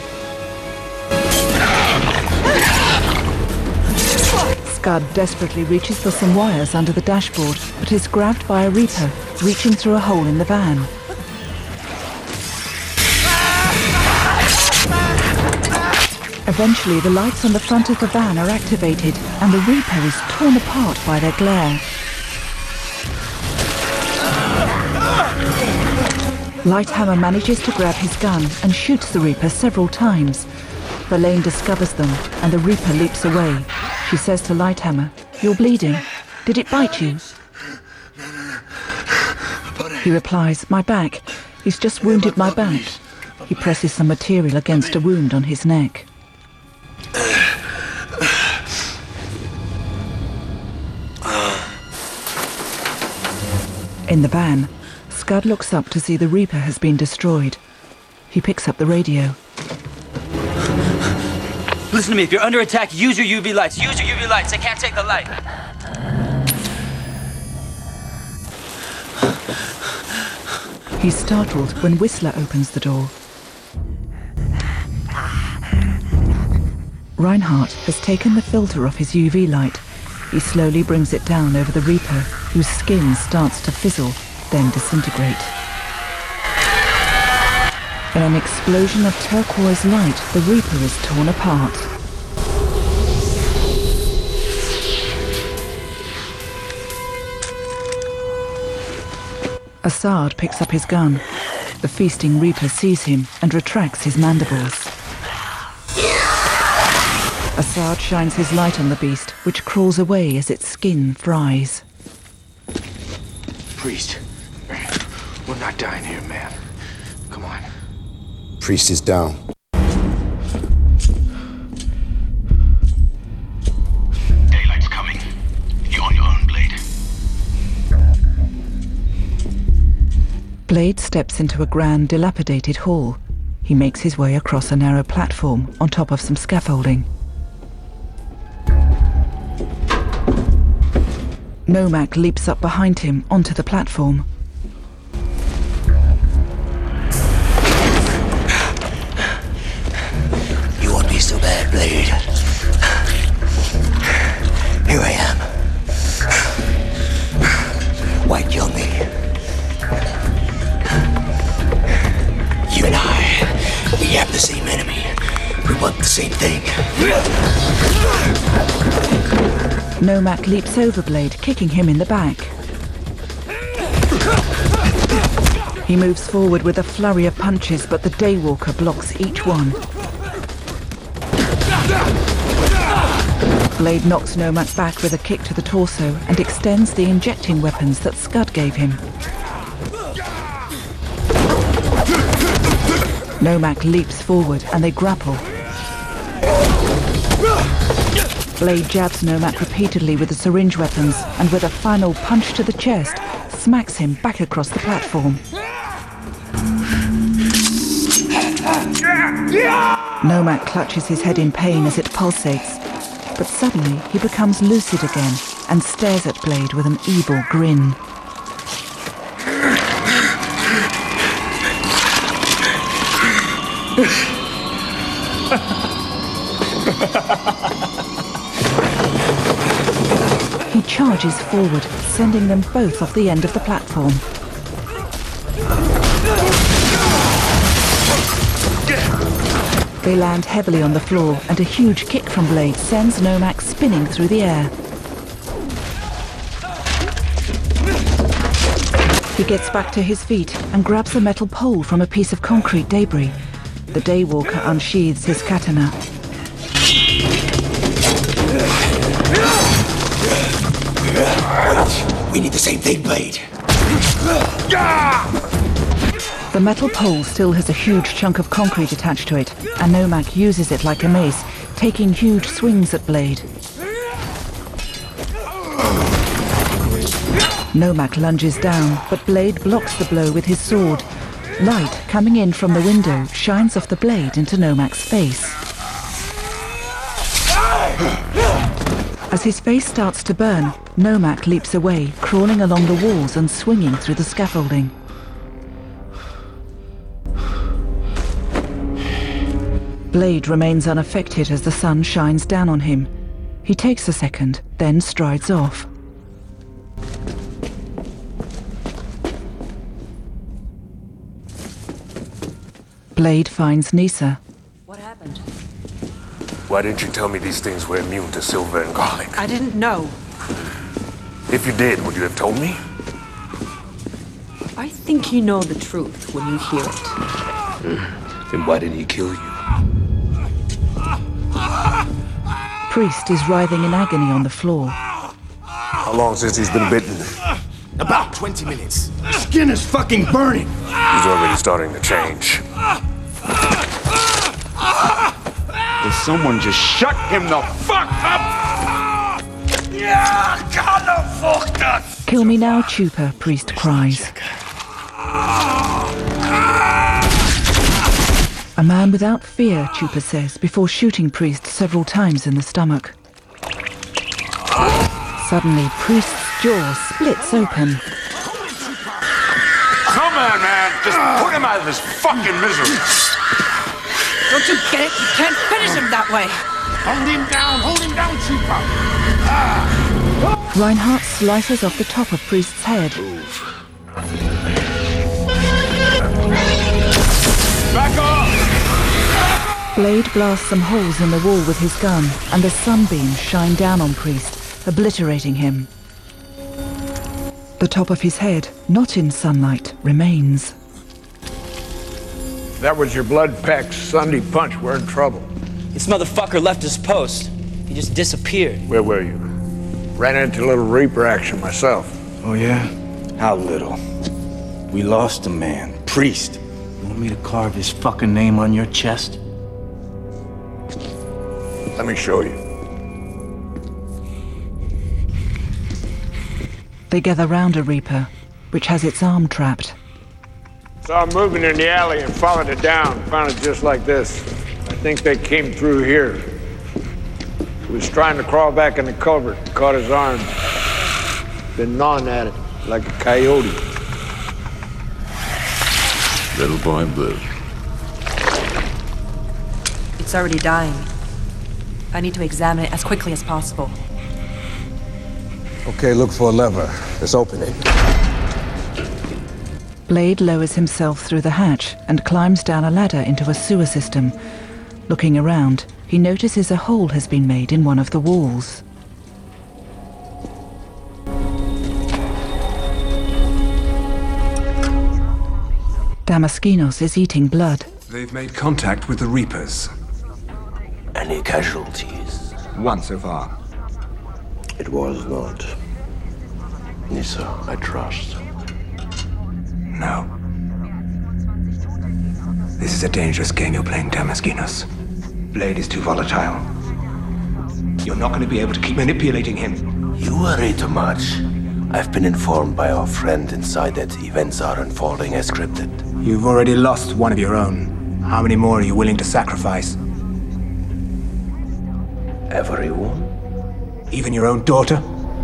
Scud desperately reaches for some wires under the dashboard, but is grabbed by a Reaper, reaching through a hole in the van. Eventually, the lights on the front of the van are activated, and the Reaper is torn apart by their glare. Lighthammer manages to grab his gun and shoots the Reaper several times. Verlaine discovers them, and the Reaper leaps away. She says to Lighthammer, "You're bleeding. Did it bite you?" He replies, "My back. He's just wounded my back." He presses some material against a wound on his neck. In the van, Scud looks up to see the Reaper has been destroyed. He picks up the radio. Listen to me, if you're under attack, use your U V lights. Use your U V lights. I can't take the light. He's startled when Whistler opens the door. Reinhardt has taken the filter off his U V light. He slowly brings it down over the Reaper, whose skin starts to fizzle, then disintegrate. In an explosion of turquoise light, the Reaper is torn apart. Assad picks up his gun. The feasting Reaper sees him and retracts his mandibles. Assad shines his light on the beast, which crawls away as its skin fries. Priest, we're not dying here, man. Come on. Priest is down. Daylight's coming. You're on your own, Blade. Blade steps into a grand, dilapidated hall. He makes his way across a narrow platform on top of some scaffolding. Nomak leaps up behind him onto the platform. You won't be so bad, Blade. Here I am. Why kill me? You and I, we have the same enemy. We want the same thing. Nomak leaps over Blade, kicking him in the back. He moves forward with a flurry of punches, but the Daywalker blocks each one. Blade knocks Nomak back with a kick to the torso and extends the injecting weapons that Scud gave him. Nomak leaps forward and they grapple. Blade jabs Nomak repeatedly with the syringe weapons and with a final punch to the chest, smacks him back across the platform. Nomak clutches his head in pain as it pulsates, but suddenly he becomes lucid again and stares at Blade with an evil grin. He charges forward, sending them both off the end of the platform. They land heavily on the floor, and a huge kick from Blade sends Nomak spinning through the air. He gets back to his feet and grabs a metal pole from a piece of concrete debris. The Daywalker unsheathes his katana. We need the same thing, Blade. The metal pole still has a huge chunk of concrete attached to it, and Nomak uses it like a mace, taking huge swings at Blade. Nomak lunges down, but Blade blocks the blow with his sword. Light coming in from the window shines off the blade into Nomak's face. As his face starts to burn, Nomak leaps away, crawling along the walls and swinging through the scaffolding. Blade remains unaffected as the sun shines down on him. He takes a second, then strides off. Blade finds Nisa. What happened? Why didn't you tell me these things were immune to silver and garlic? I didn't know. If you did, would you have told me? I think you know the truth when you hear it. Then why didn't he kill you? Priest is writhing in agony on the floor. How long since he's been bitten? About twenty minutes. The skin is fucking burning. He's already starting to change. Will someone just shut him the fuck up? Yeah, kinda fucked us. Kill me now, Chupa, Priest cries. A man without fear, Chupa says, before shooting Priest several times in the stomach. Suddenly, Priest's jaw splits open. Come on, man. Just put him out of his fucking misery. Don't you get it? You can't finish him that way. Hold him down, hold him down, Chupa. Ah. Reinhardt slices off the top of Priest's head. Back off! Blade blasts some holes in the wall with his gun, and the sunbeams shine down on Priest, obliterating him. The top of his head, not in sunlight, remains. That was your blood-packed Sunday punch. We're in trouble. This motherfucker left his post. He just disappeared. Where were you? Ran into a little Reaper action myself. Oh, yeah? How little? We lost a man. Priest. You want me to carve his fucking name on your chest? Let me show you. They gather round a Reaper, which has its arm trapped. Saw him moving in the alley and followed it down. Found it just like this. I think they came through here. He was trying to crawl back in the culvert and caught his arm. Been gnawing at it like a coyote. Little boy blue. It's already dying. I need to examine it as quickly as possible. Okay, look for a lever. Let's open it. Blade lowers himself through the hatch and climbs down a ladder into a sewer system. Looking around, he notices a hole has been made in one of the walls. Damaskinos is eating blood. They've made contact with the Reapers. Any casualties? One so far. It was not Nissa I trust. No. This is a dangerous game you're playing, Damaskinos. Blade is too volatile. You're not going to be able to keep manipulating him. You worry too much. I've been informed by our friend inside that events are unfolding as scripted. You've already lost one of your own. How many more are you willing to sacrifice? Everyone? Even your own daughter?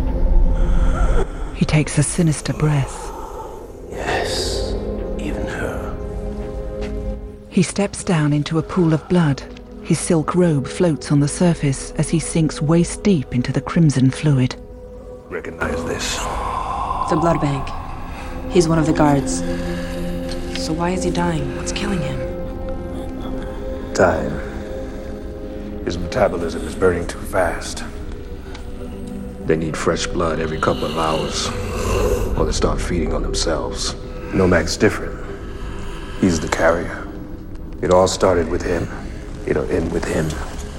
He takes a sinister breath. Yes, even her. He steps down into a pool of blood. His silk robe floats on the surface as he sinks waist deep into the crimson fluid. Recognize this. The blood bank. He's one of the guards. So why is he dying? What's killing him? Time. His metabolism is burning too fast. They need fresh blood every couple of hours, or they start feeding on themselves. Nomac's different. He's the carrier. It all started with him. It'll end with him.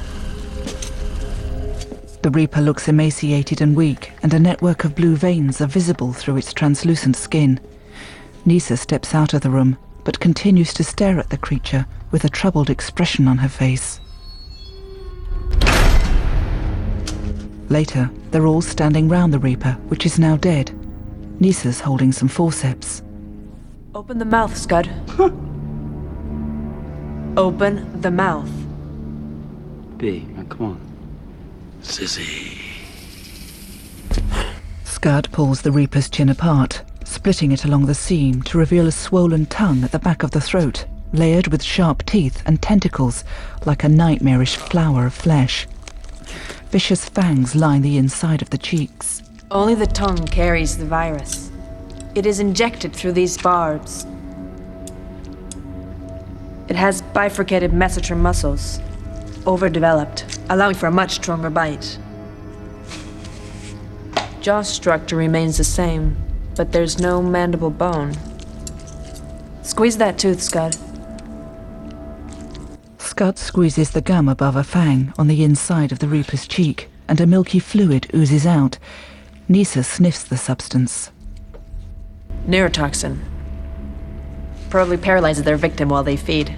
The Reaper looks emaciated and weak, and a network of blue veins are visible through its translucent skin. Nissa steps out of the room, but continues to stare at the creature with a troubled expression on her face. Later, they're all standing round the Reaper, which is now dead. Nissa's holding some forceps. Open the mouth, Scud. Open the mouth. B, now come on. Sissy. Scud pulls the Reaper's chin apart, splitting it along the seam to reveal a swollen tongue at the back of the throat, layered with sharp teeth and tentacles like a nightmarish flower of flesh. Vicious fangs line the inside of the cheeks. Only the tongue carries the virus. It is injected through these barbs. It has bifurcated masseter muscles, overdeveloped, allowing for a much stronger bite. Jaw structure remains the same, but there's no mandible bone. Squeeze that tooth, Scud. Scud squeezes the gum above a fang on the inside of the Reaper's cheek, and a milky fluid oozes out. Nissa sniffs the substance. Neurotoxin. Probably paralyzes their victim while they feed.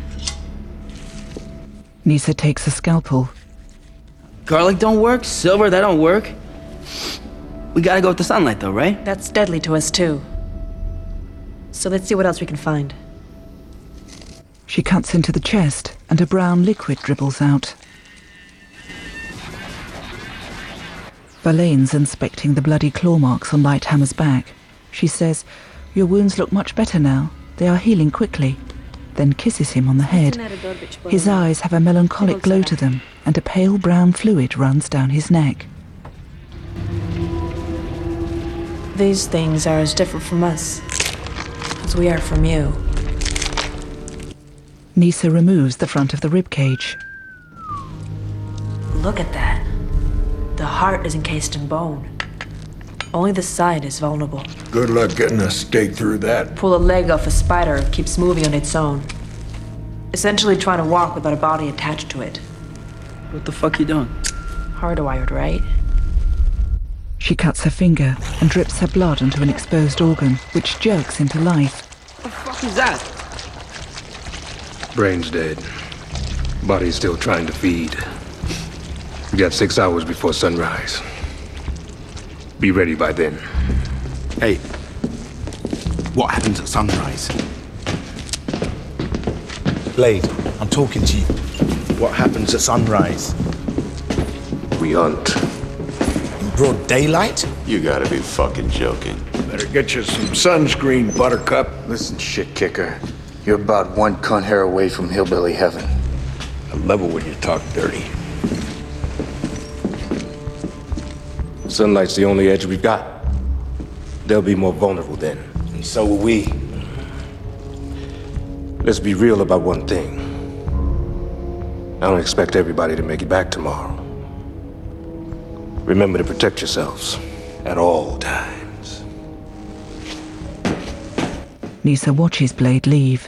Nissa takes a scalpel. Garlic don't work? Silver, that don't work? We gotta go with the sunlight though, right? That's deadly to us too. So let's see what else we can find. She cuts into the chest, and a brown liquid dribbles out. Verlaine's inspecting the bloody claw marks on Lighthammer's back. She says, "Your wounds look much better now. They are healing quickly," then kisses him on the head. His eyes have a melancholic glow to them, and a pale brown fluid runs down his neck. These things are as different from us as we are from you. Nissa removes the front of the ribcage. Look at that. The heart is encased in bone. Only the side is vulnerable. Good luck getting a stake through that. Pull a leg off a spider, it keeps moving on its own. Essentially trying to walk without a body attached to it. What the fuck you doing? Hardwired, right? She cuts her finger and drips her blood onto an exposed organ, which jerks into life. What the fuck is that? Brain's dead. Body's still trying to feed. We got six hours before sunrise. Be ready by then. Hey, what happens at sunrise? Blade, I'm talking to you. What happens at sunrise? We hunt. In broad daylight? You gotta be fucking joking. Better get you some sunscreen, Buttercup. Listen, shit kicker. You're about one cunt hair away from hillbilly heaven. I love it when you talk dirty. Sunlight's the only edge we've got. They'll be more vulnerable then. And so will we. Let's be real about one thing. I don't expect everybody to make it back tomorrow. Remember to protect yourselves at all times. Nisa watches Blade leave.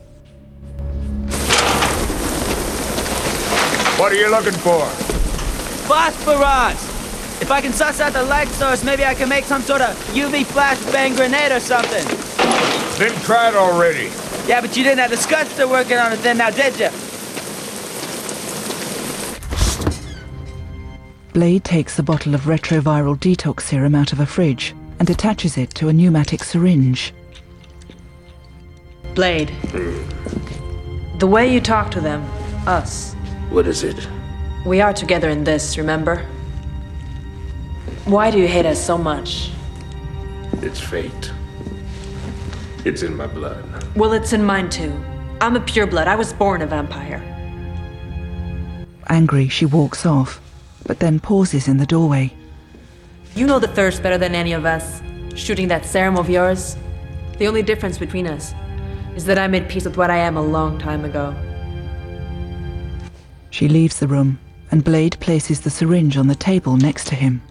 What are you looking for? Phosphorus! If I can suss out the light source, maybe I can make some sort of U V flashbang grenade or something. Been tried already. Yeah, but you didn't have the Scuds to working on it then, now did you? Blade takes a bottle of retroviral detox serum out of a fridge and attaches it to a pneumatic syringe. Blade. The way you talk to them, us. What is it? We are together in this, remember? Why do you hate us so much? It's fate. It's in my blood. Well, it's in mine too. I'm a pureblood. I was born a vampire. Angry, she walks off, but then pauses in the doorway. You know the thirst better than any of us. Shooting that serum of yours. The only difference between us is that I made peace with what I am a long time ago. She leaves the room, and Blade places the syringe on the table next to him.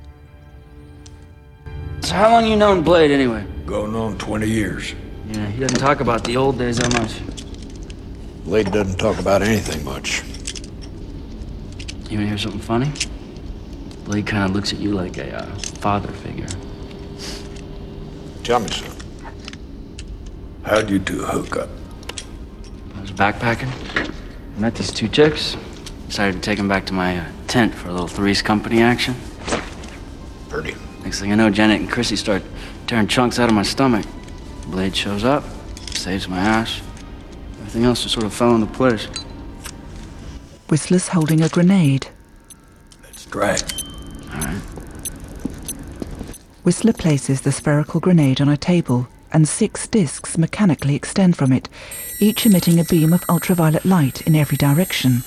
So how long you known Blade, anyway? Going on twenty years. Yeah, he doesn't talk about the old days that much. Blade doesn't talk about anything much. You wanna hear something funny? Blade kind of looks at you like a uh, father figure. Tell me something. How'd you two hook up? I was backpacking. Met these two chicks. Decided to take them back to my uh, tent for a little Three's Company action. Pretty. Next thing I know, Janet and Chrissy start tearing chunks out of my stomach. Blade shows up, saves my ass. Everything else just sort of fell into place. Whistler's holding a grenade. Let's try it. All right. Whistler places the spherical grenade on a table, and six discs mechanically extend from it, each emitting a beam of ultraviolet light in every direction.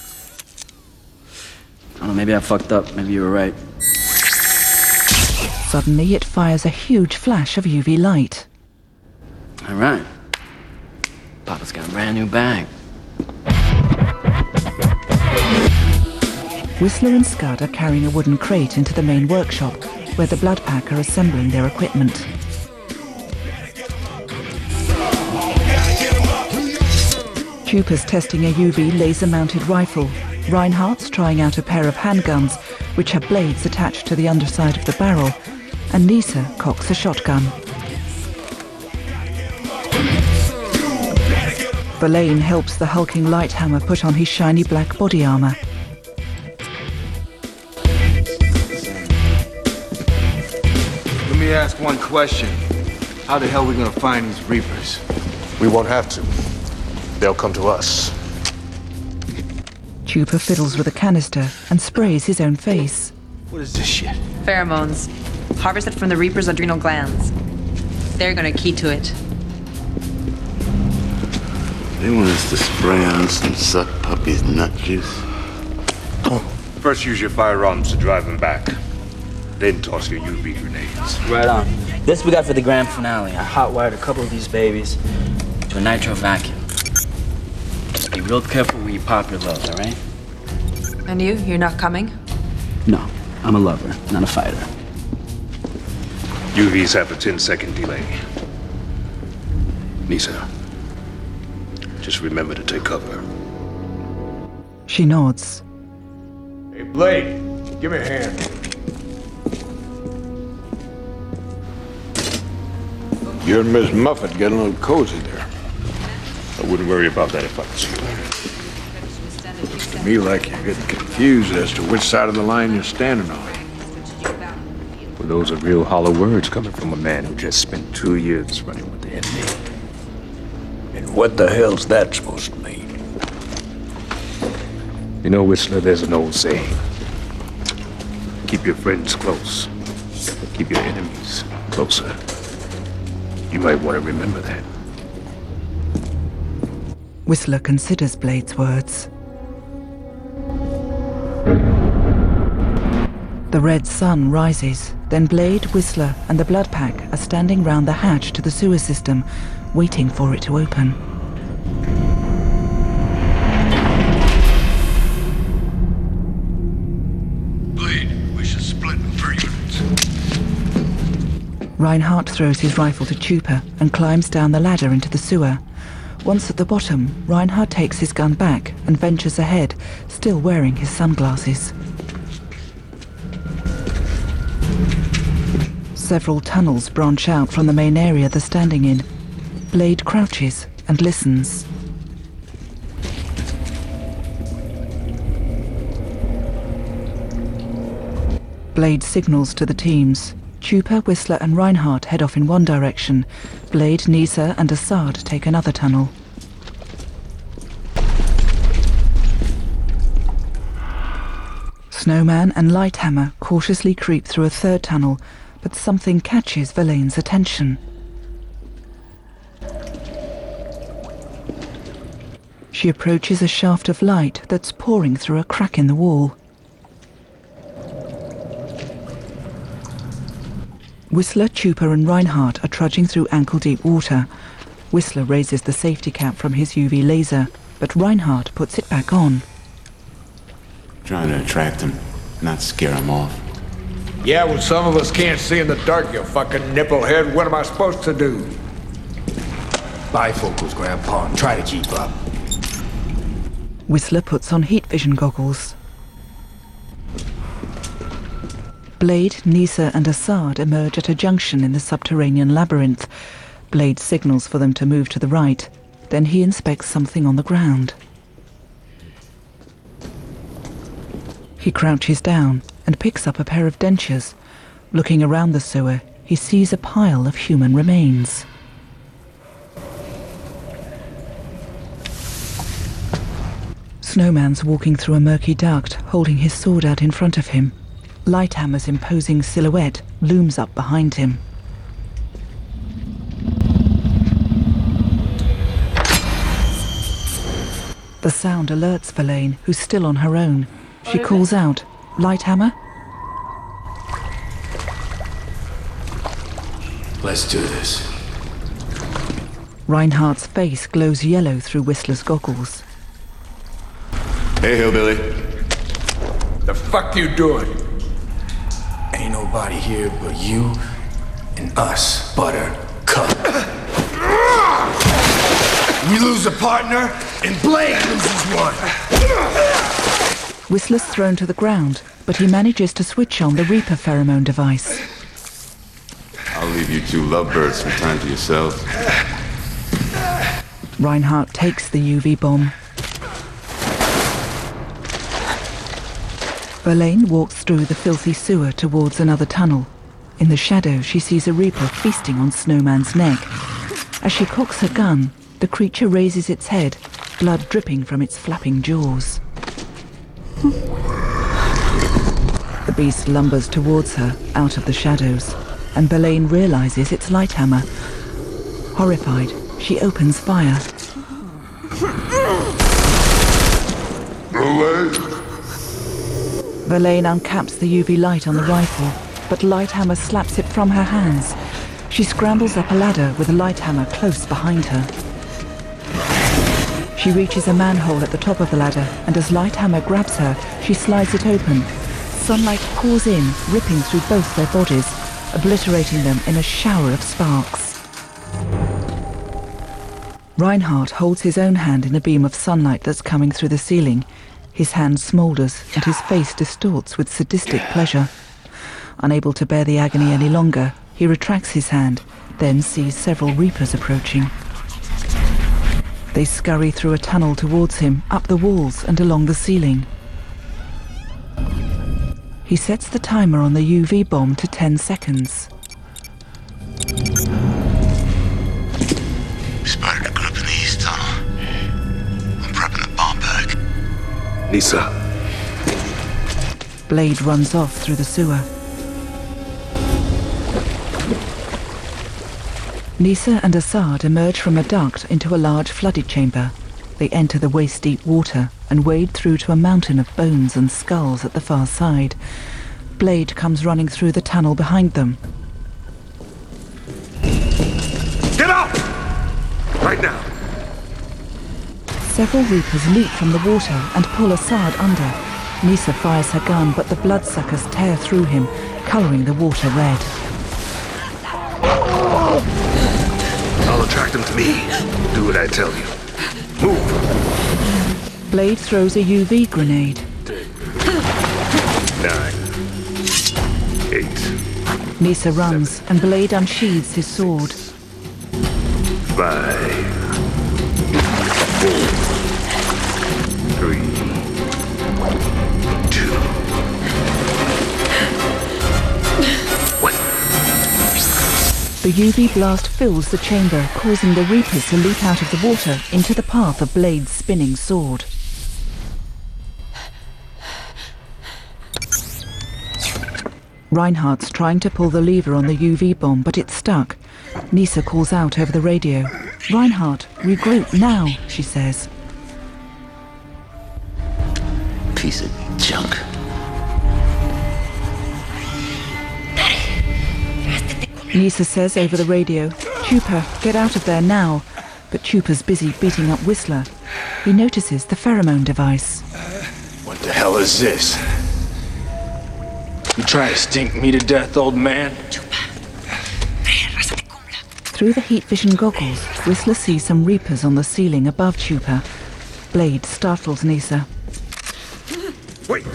I don't know, maybe I fucked up. Maybe you were right. Suddenly, it fires a huge flash of U V light. All right. Papa's got a brand new bag. Whistler and Scud are carrying a wooden crate into the main workshop, where the Blood Pack are assembling their equipment. Cooper's testing a U V laser-mounted rifle. Reinhardt's trying out a pair of handguns, which have blades attached to the underside of the barrel, and Nisa cocks a shotgun. Verlaine helps the hulking Lighthammer put on his shiny black body armor. Let me ask one question. How the hell are we gonna find these Reapers? We won't have to. They'll come to us. Cooper fiddles with a canister and sprays his own face. What is this shit? Pheromones. Harvested from the Reaper's adrenal glands. They're gonna key to it. They want us to spray on some suck puppy's nut juice. First use your firearms to drive them back. Then toss your U V grenades. Right on. This we got for the grand finale. I hot-wired a couple of these babies to a nitro vacuum. Just be real careful where you pop your load, all right? And you? You're not coming? No, I'm a lover, not a fighter. U Vs have a ten second delay. Nisa, just remember to take cover. She nods. Hey, Blade, give me a hand. You and Miss Muffet get a little cozy there. I wouldn't worry about that if I was you. Looks to me like you're getting confused as to which side of the line you're standing on. Well, those are real hollow words coming from a man who just spent two years running with the enemy. And what the hell's that supposed to mean? You know, Whistler, there's an old saying. Keep your friends close. Keep your enemies closer. You might want to remember that. Whistler considers Blade's words. The red sun rises. Then Blade, Whistler, and the Blood Pack are standing round the hatch to the sewer system, waiting for it to open. Blade, we should split in three units. Reinhardt throws his rifle to Chupa and climbs down the ladder into the sewer. Once at the bottom, Reinhardt takes his gun back and ventures ahead, still wearing his sunglasses. Several tunnels branch out from the main area they're standing in. Blade crouches and listens. Blade signals to the teams. Chupa, Whistler and Reinhardt head off in one direction. Blade, Nisa and Assad take another tunnel. Snowman and Lighthammer cautiously creep through a third tunnel, but something catches Verlaine's attention. She approaches a shaft of light that's pouring through a crack in the wall. Whistler, Chupa and Reinhardt are trudging through ankle-deep water. Whistler raises the safety cap from his U V laser, but Reinhardt puts it back on. Trying to attract him, not scare him off. Yeah, well, some of us can't see in the dark, you fucking nipplehead. What am I supposed to do? Bifocals, Grandpa, and try to keep up. Whistler puts on heat vision goggles. Blade, Nisa and Assad emerge at a junction in the subterranean labyrinth. Blade signals for them to move to the right. Then he inspects something on the ground. He crouches down and picks up a pair of dentures. Looking around the sewer, he sees a pile of human remains. Snowman's walking through a murky duct, holding his sword out in front of him. Lighthammer's imposing silhouette looms up behind him. The sound alerts Verlaine, who's still on her own. She calls out, "Lighthammer?" Let's do this. Reinhardt's face glows yellow through Whistler's goggles. Hey, hillbilly. The fuck you doing? Ain't nobody here but you and us, Buttercup. We lose a partner, and Blade loses one. Whistler's thrown to the ground, but he manages to switch on the Reaper pheromone device. I'll leave you two lovebirds some time to yourselves. Reinhardt takes the U V bomb. Verlaine walks through the filthy sewer towards another tunnel. In the shadow, she sees a Reaper feasting on Snowman's neck. As she cocks her gun, the creature raises its head, blood dripping from its flapping jaws. The beast lumbers towards her, out of the shadows, and Verlaine realizes it's Lighthammer. Horrified, she opens fire. Verlaine uncaps the U V light on the rifle, but Lighthammer slaps it from her hands. She scrambles up a ladder with Lighthammer close behind her. She reaches a manhole at the top of the ladder, and as Lighthammer grabs her, she slides it open. Sunlight pours in, ripping through both their bodies, obliterating them in a shower of sparks. Reinhardt holds his own hand in a beam of sunlight that's coming through the ceiling. His hand smoulders, and his face distorts with sadistic pleasure. Unable to bear the agony any longer, he retracts his hand, then sees several Reapers approaching. They scurry through a tunnel towards him, up the walls and along the ceiling. He sets the timer on the U V bomb to ten seconds. We spotted a group in the east tunnel. I'm prepping a bomb pack. Nisa. Blade runs off through the sewer. Nisa and Assad emerge from a duct into a large flooded chamber. They enter the waist-deep water and wade through to a mountain of bones and skulls at the far side. Blade comes running through the tunnel behind them. Get up! Right now! Several Reapers leap from the water and pull Assad under. Nisa fires her gun, but the bloodsuckers tear through him, colouring the water red. I'll attract them to me. Do what I tell you. Move! Blade throws a U V grenade. Nine. Eight. Nisa runs, and Blade unsheathes his sword. Five. Four. Three. Two. One. The U V blast fills the chamber, causing the Reapers to leap out of the water into the path of Blade's spinning sword. Reinhardt's trying to pull the lever on the U V bomb, but it's stuck. Nisa calls out over the radio. "Reinhardt, regroup now," she says. Piece of junk. Nisa says over the radio, "Chupa, get out of there now." But Chupa's busy beating up Whistler. He notices the pheromone device. What the hell is this? You trying to stink me to death, old man? Through the heat vision goggles, Whistler sees some Reapers on the ceiling above Chupa. Blade startles Nisa. Wait!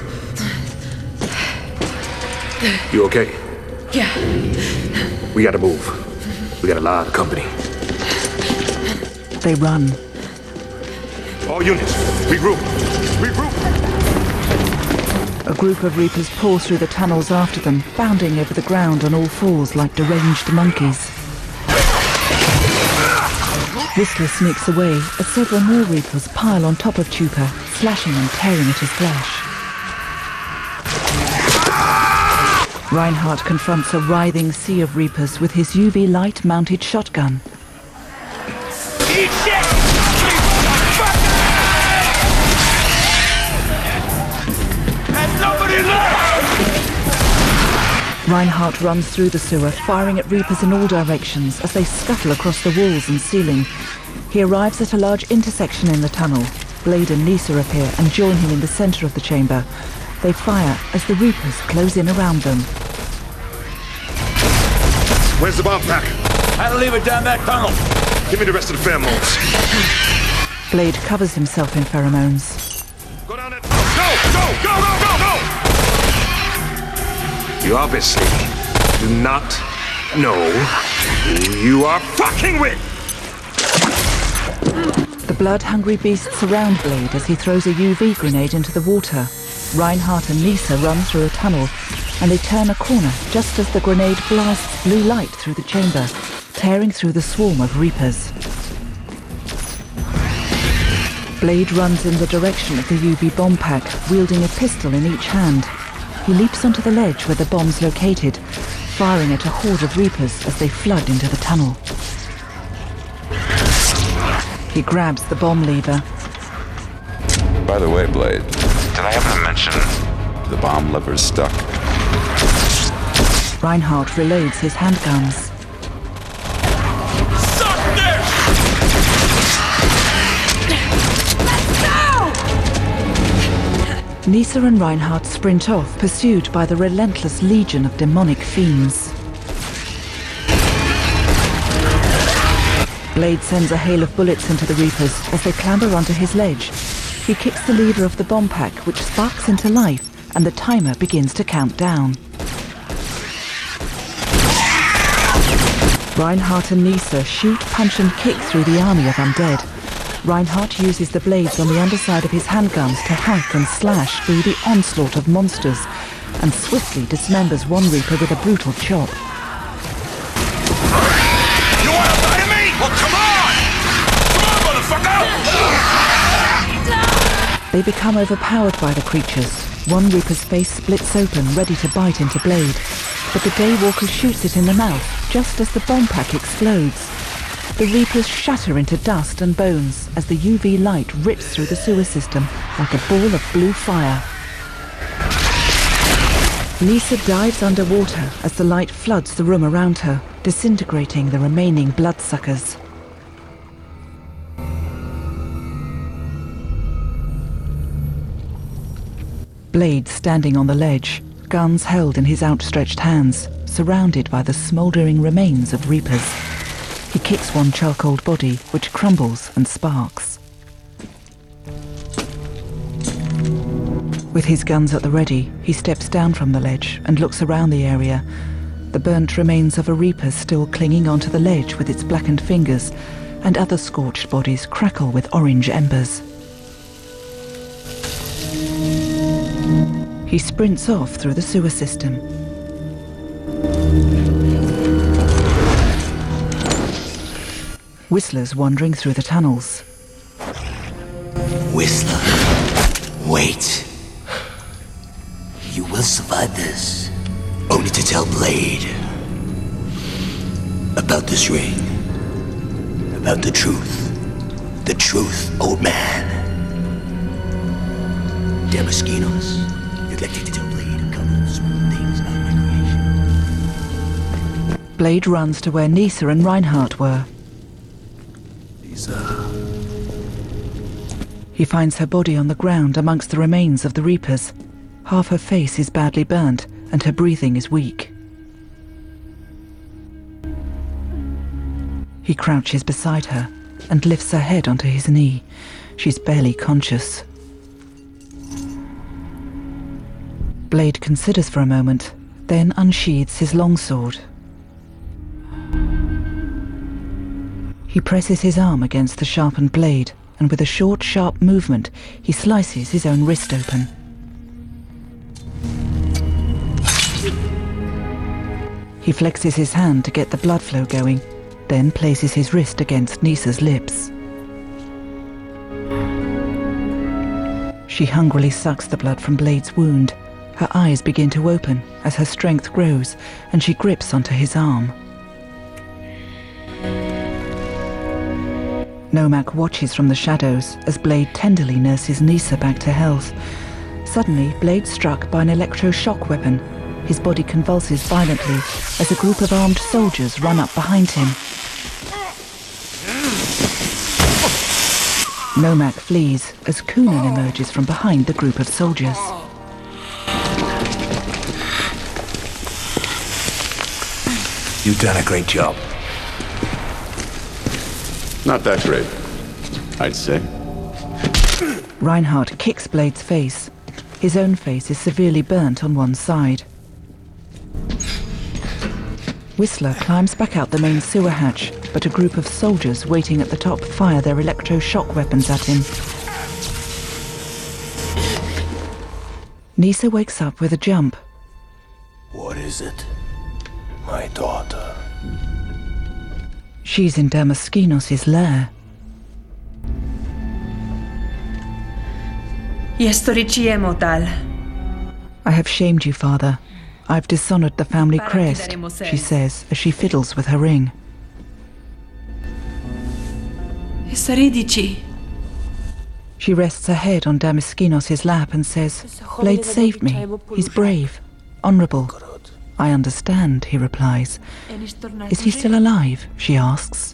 You okay? Yeah. We gotta move. We got a lot of company. They run. All units, regroup! Regroup! A group of Reapers pour through the tunnels after them, bounding over the ground on all fours like deranged monkeys. Whistler sneaks away as several more Reapers pile on top of Chupa, slashing and tearing at his flesh. Reinhardt confronts a writhing sea of Reapers with his U V light-mounted shotgun. Eat shit! Has nobody left? Reinhardt runs through the sewer, firing at Reapers in all directions as they scuttle across the walls and ceiling. He arrives at a large intersection in the tunnel. Blade and Nisa appear and join him in the center of the chamber. They fire as the Reapers close in around them. Where's the bomb pack? I'll leave it down that tunnel. Give me the rest of the pheromones. Blade covers himself in pheromones. Go down that... Go! Go! Go! Go! Go! Go! You obviously do not know who you are fucking with! The blood-hungry beasts surround Blade as he throws a U V grenade into the water. Reinhardt and Nisa run through a tunnel, and they turn a corner just as the grenade blasts blue light through the chamber, tearing through the swarm of Reapers. Blade runs in the direction of the U V bomb pack, wielding a pistol in each hand. He leaps onto the ledge where the bomb's located, firing at a horde of Reapers as they flood into the tunnel. He grabs the bomb lever. By the way, Blade, did I ever mention the bomb lever's stuck? Reinhardt reloads his handguns. Suck this! Nisa and Reinhardt sprint off, pursued by the relentless legion of demonic fiends. Blade sends a hail of bullets into the Reapers as they clamber onto his ledge. He kicks the lever of the bomb pack, which sparks into life, and the timer begins to count down. Reinhardt and Nisa shoot, punch and kick through the army of undead. Reinhardt uses the blades on the underside of his handguns to hack and slash through the onslaught of monsters, and swiftly dismembers one Reaper with a brutal chop. You wanna fight me? Well, come on! Come on, motherfucker! They They become overpowered by the creatures. One Reaper's face splits open, ready to bite into Blade, but the Daywalker shoots it in the mouth just as the bomb pack explodes. The Reapers shatter into dust and bones as the U V light rips through the sewer system like a ball of blue fire. Nyssa dives underwater as the light floods the room around her, disintegrating the remaining bloodsuckers. Blade standing on the ledge, guns held in his outstretched hands, surrounded by the smouldering remains of Reapers. He kicks one charcoaled body, which crumbles and sparks. With his guns at the ready, he steps down from the ledge and looks around the area. The burnt remains of a Reaper still clinging onto the ledge with its blackened fingers, and other scorched bodies crackle with orange embers. He sprints off through the sewer system. Whistler's wandering through the tunnels. Whistler, wait. You will survive this. Only to tell Blade about this ring. About the truth. The truth, old man. Damaskinos. Neglected to tell Blade a couple of small things about my creation. Blade runs to where Nyssa and Reinhardt were. Nyssa. He finds her body on the ground amongst the remains of the Reapers. Half her face is badly burnt, and her breathing is weak. He crouches beside her and lifts her head onto his knee. She's barely conscious. Blade considers for a moment, then unsheathes his longsword. He presses his arm against the sharpened blade, and with a short, sharp movement, he slices his own wrist open. He flexes his hand to get the blood flow going, then places his wrist against Nyssa's lips. She hungrily sucks the blood from Blade's wound. Her eyes begin to open as her strength grows, and she grips onto his arm. Nomak watches from the shadows as Blade tenderly nurses Nyssa back to health. Suddenly, Blade's struck by an electroshock weapon. His body convulses violently as a group of armed soldiers run up behind him. Nomak flees as Coonan emerges from behind the group of soldiers. You've done a great job. Not that great, I'd say. Reinhardt kicks Blade's face. His own face is severely burnt on one side. Whistler climbs back out the main sewer hatch, but a group of soldiers waiting at the top fire their electroshock weapons at him. Nyssa wakes up with a jump. What is it? My daughter. She's in Damaskinos' lair. I have shamed you, Father. I've dishonored the family crest, she says as she fiddles with her ring. She rests her head on Damaskinos' lap and says, Blade saved me. He's brave, honorable. I understand, he replies. Is he still alive? She asks.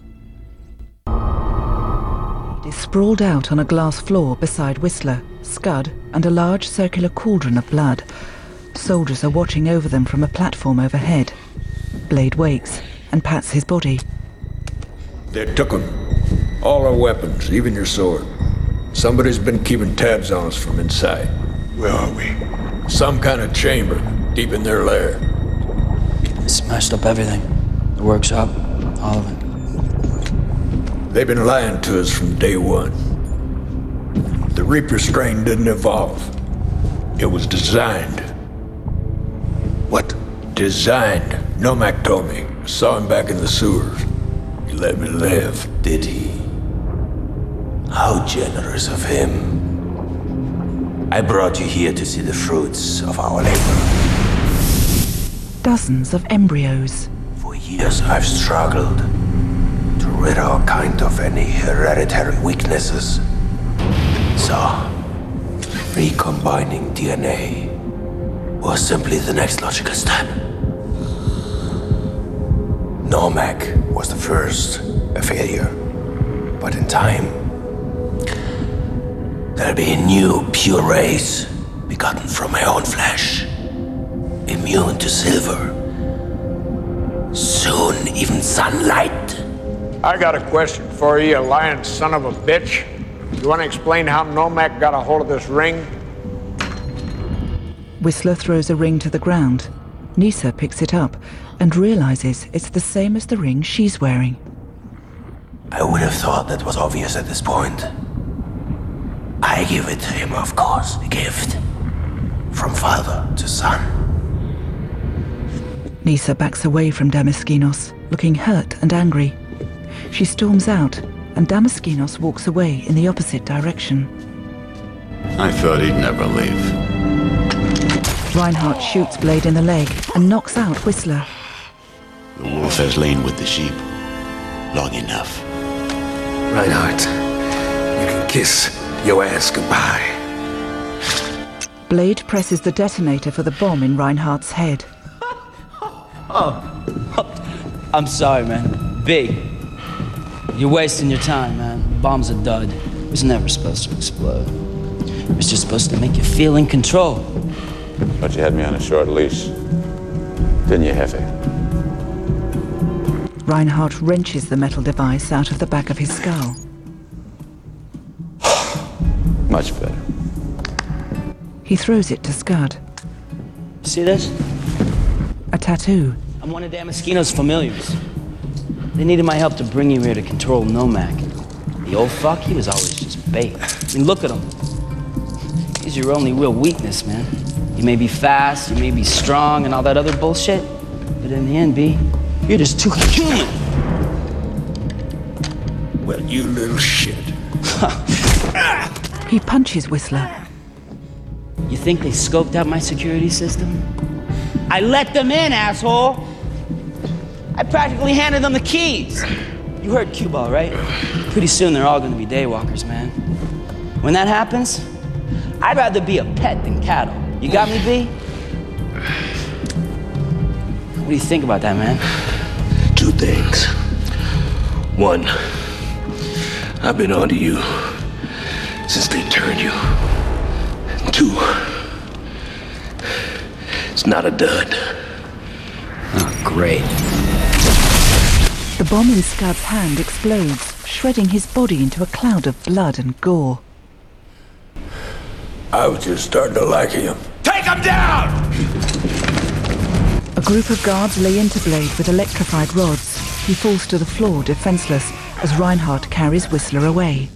He is sprawled out on a glass floor beside Whistler, Scud, and a large circular cauldron of blood. Soldiers are watching over them from a platform overhead. Blade wakes and pats his body. They took them. All our weapons, even your sword. Somebody's been keeping tabs on us from inside. Where are we? Some kind of chamber, deep in their lair. They smashed up everything. The workshop, all of it. They've been lying to us from day one. The Reaper strain didn't evolve. It was designed. What? Designed. Nomak told me. I saw him back in the sewers. He let me live. Did he? How generous of him. I brought you here to see the fruits of our labor. Dozens of embryos. For years I've struggled to rid our kind of any hereditary weaknesses. So, recombining D N A was simply the next logical step. Nomak was the first, a failure. But in time, there'll be a new, pure race, begotten from my own flesh, immune to silver. Soon, even sunlight. I got a question for you, you lying son of a bitch. You want to explain how Nomak got a hold of this ring? Whistler throws a ring to the ground. Nisa picks it up and realizes it's the same as the ring she's wearing. I would have thought that was obvious at this point. I give it to him, of course, a gift. From father to son. Nisa backs away from Damaskinos, looking hurt and angry. She storms out, and Damaskinos walks away in the opposite direction. I thought he'd never leave. Reinhardt shoots Blade in the leg and knocks out Whistler. The wolf has lain with the sheep long enough. Reinhardt, you can kiss your ass goodbye. Blade presses the detonator for the bomb in Reinhardt's head. Oh, I'm sorry, man. B, you're wasting your time, man. The bomb's a dud. It was never supposed to explode. It was just supposed to make you feel in control. But you had me on a short leash. Didn't you, Hefe? Reinhardt wrenches the metal device out of the back of his skull. Much better. He throws it to Scud. See this? A tattoo. I'm one of Damaskinos' familiars. They needed my help to bring you here to control Nomak. The old fuck, he was always just bait. I mean, look at him. He's your only real weakness, man. You may be fast, you may be strong, and all that other bullshit, but in the end, B, you're just too human. Well, you little shit. He punches Whistler. You think they scoped out my security system? I let them in, asshole! I practically handed them the keys. You heard Q-Ball, right? Pretty soon they're all gonna be daywalkers, man. When that happens, I'd rather be a pet than cattle. You got me, B? What do you think about that, man? Two things. One, I've been onto you since they turned you. Two, it's not a dud. Oh, great. The bomb in Scud's hand explodes, shredding his body into a cloud of blood and gore. I was just starting to like him. Take him down! A group of guards lay into Blade with electrified rods. He falls to the floor, defenseless, as Reinhardt carries Whistler away.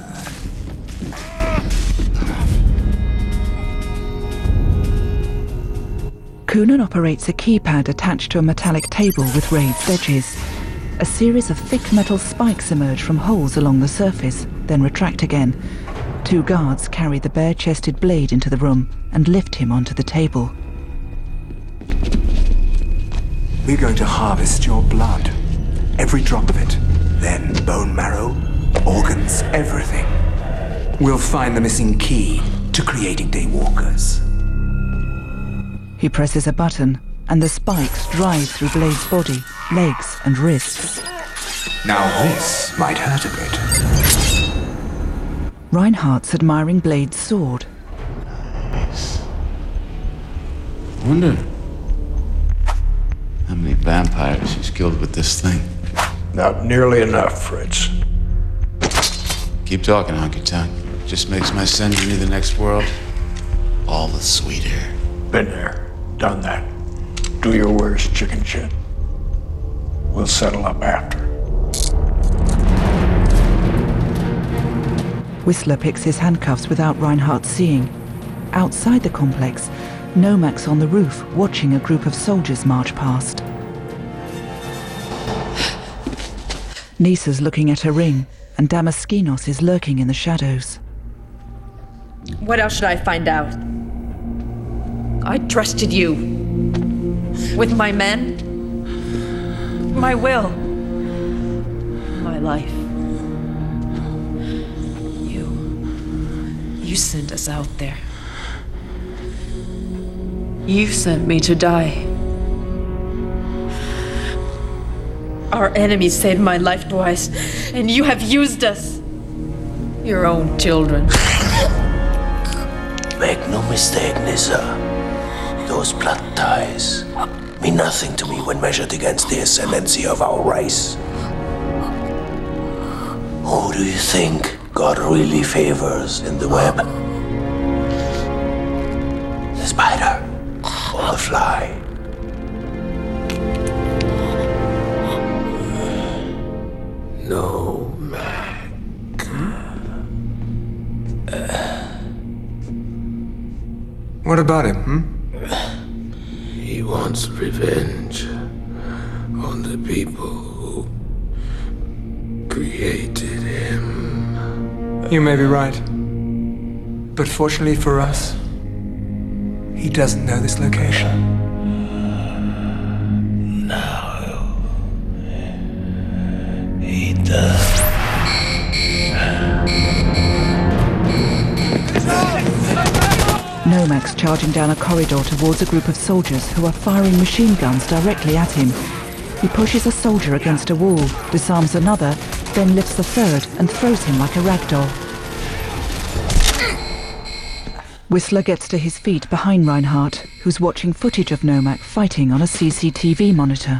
Coonan operates a keypad attached to a metallic table with raised edges. A series of thick metal spikes emerge from holes along the surface, then retract again. Two guards carry the bare-chested Blade into the room and lift him onto the table. We're going to harvest your blood. Every drop of it. Then bone marrow, organs, everything. We'll find the missing key to creating Daywalkers. He presses a button, and the spikes drive through Blade's body, legs, and wrists. Now this might hurt a bit. Reinhardt's admiring Blade's sword. Nice. Wonder how many vampires he's killed with this thing. Not nearly enough, Fritz. Keep talking, Honky Tonk. Just makes my sending to the next world all the sweeter. Been there. Done that. Do your worst, chicken shit. We'll settle up after. Whistler picks his handcuffs without Reinhardt seeing. Outside the complex, Nomak's on the roof watching a group of soldiers march past. Nisa's looking at her ring, and Damaskinos is lurking in the shadows. What else should I find out? I trusted you. With my men, my will, my life. You. You sent us out there. You sent me to die. Our enemies saved my life twice, and you have used us. Your own children. Make no mistake, Nissa. Those blood ties mean nothing to me when measured against the ascendancy of our race. Who do you think God really favors in the web? The spider or the fly? No, Mac. What about him, hmm? He wants revenge on the people who created him. You may be right. But fortunately for us, he doesn't know this location. Now, he does. Nomax charging down a corridor towards a group of soldiers who are firing machine guns directly at him. He pushes a soldier against a wall, disarms another, then lifts a third and throws him like a ragdoll. Whistler gets to his feet behind Reinhardt, who's watching footage of Nomac fighting on a C C T V monitor.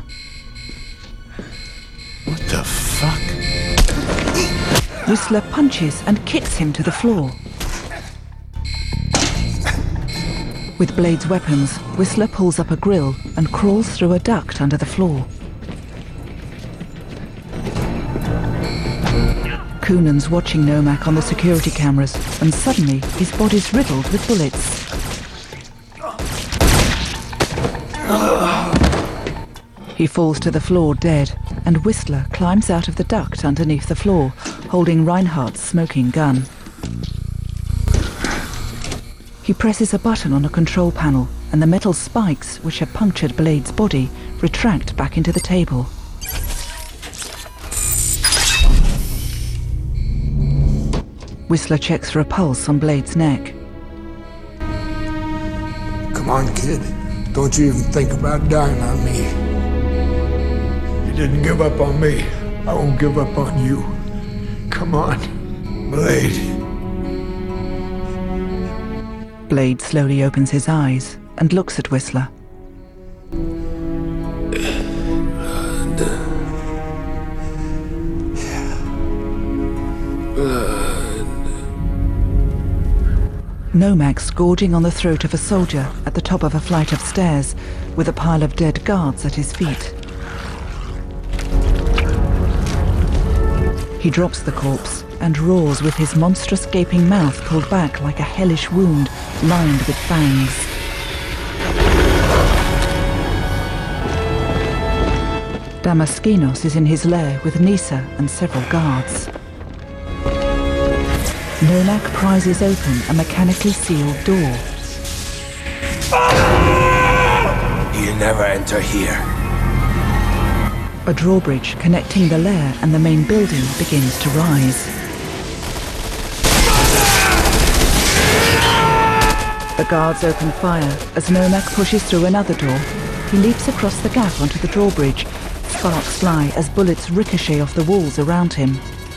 What the fuck? Whistler punches and kicks him to the floor. With Blade's weapons, Whistler pulls up a grill and crawls through a duct under the floor. Coonan's watching Nomac on the security cameras, and suddenly his body's riddled with bullets. He falls to the floor dead, and Whistler climbs out of the duct underneath the floor, holding Reinhardt's smoking gun. He presses a button on a control panel, and the metal spikes, which have punctured Blade's body, retract back into the table. Whistler checks for a pulse on Blade's neck. Come on, kid. Don't you even think about dying on me. You didn't give up on me. I won't give up on you. Come on, Blade. Blade slowly opens his eyes and looks at Whistler. Blood. Blood. Nomax gorging on the throat of a soldier at the top of a flight of stairs, with a pile of dead guards at his feet. He drops the corpse and roars with his monstrous gaping mouth pulled back like a hellish wound lined with fangs. Damaskinos is in his lair with Nissa and several guards. Nomac prizes open a mechanically sealed door. He'll never enter here. A drawbridge connecting the lair and the main building begins to rise. The guards open fire as Nomac pushes through another door. He leaps across the gap onto the drawbridge. Sparks fly as bullets ricochet off the walls around him.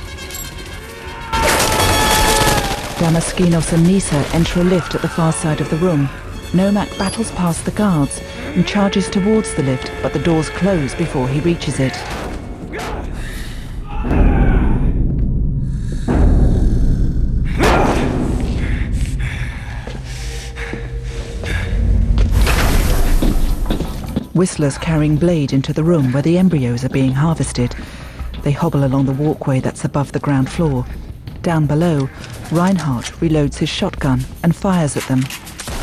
Damaskinos and Nissa enter a lift at the far side of the room. Nomac battles past the guards and charges towards the lift, but the doors close before he reaches it. Whistler's carrying Blade into the room where the embryos are being harvested. They hobble along the walkway that's above the ground floor. Down below, Reinhardt reloads his shotgun and fires at them.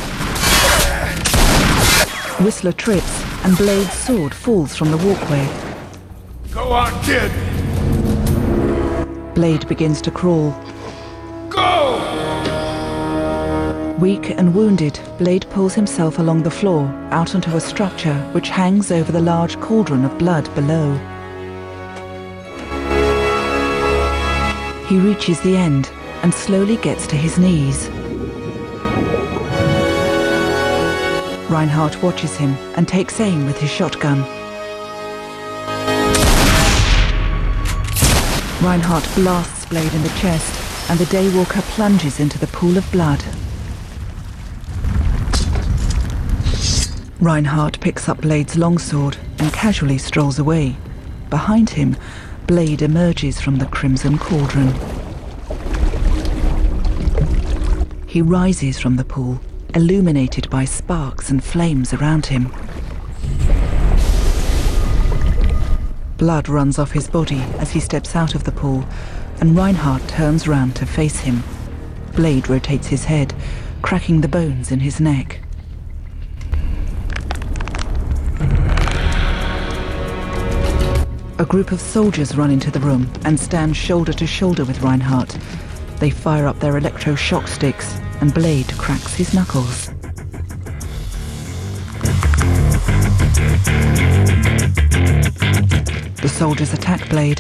Whistler trips, and Blade's sword falls from the walkway. Go on, kid! Blade begins to crawl. Go! Weak and wounded, Blade pulls himself along the floor, out onto a structure which hangs over the large cauldron of blood below. He reaches the end and slowly gets to his knees. Reinhardt watches him and takes aim with his shotgun. Reinhardt blasts Blade in the chest, and the Daywalker plunges into the pool of blood. Reinhardt picks up Blade's longsword and casually strolls away. Behind him, Blade emerges from the crimson cauldron. He rises from the pool, illuminated by sparks and flames around him. Blood runs off his body as he steps out of the pool, and Reinhardt turns round to face him. Blade rotates his head, cracking the bones in his neck. A group of soldiers run into the room and stand shoulder to shoulder with Reinhardt. They fire up their electroshock sticks, and Blade cracks his knuckles. The soldiers attack Blade.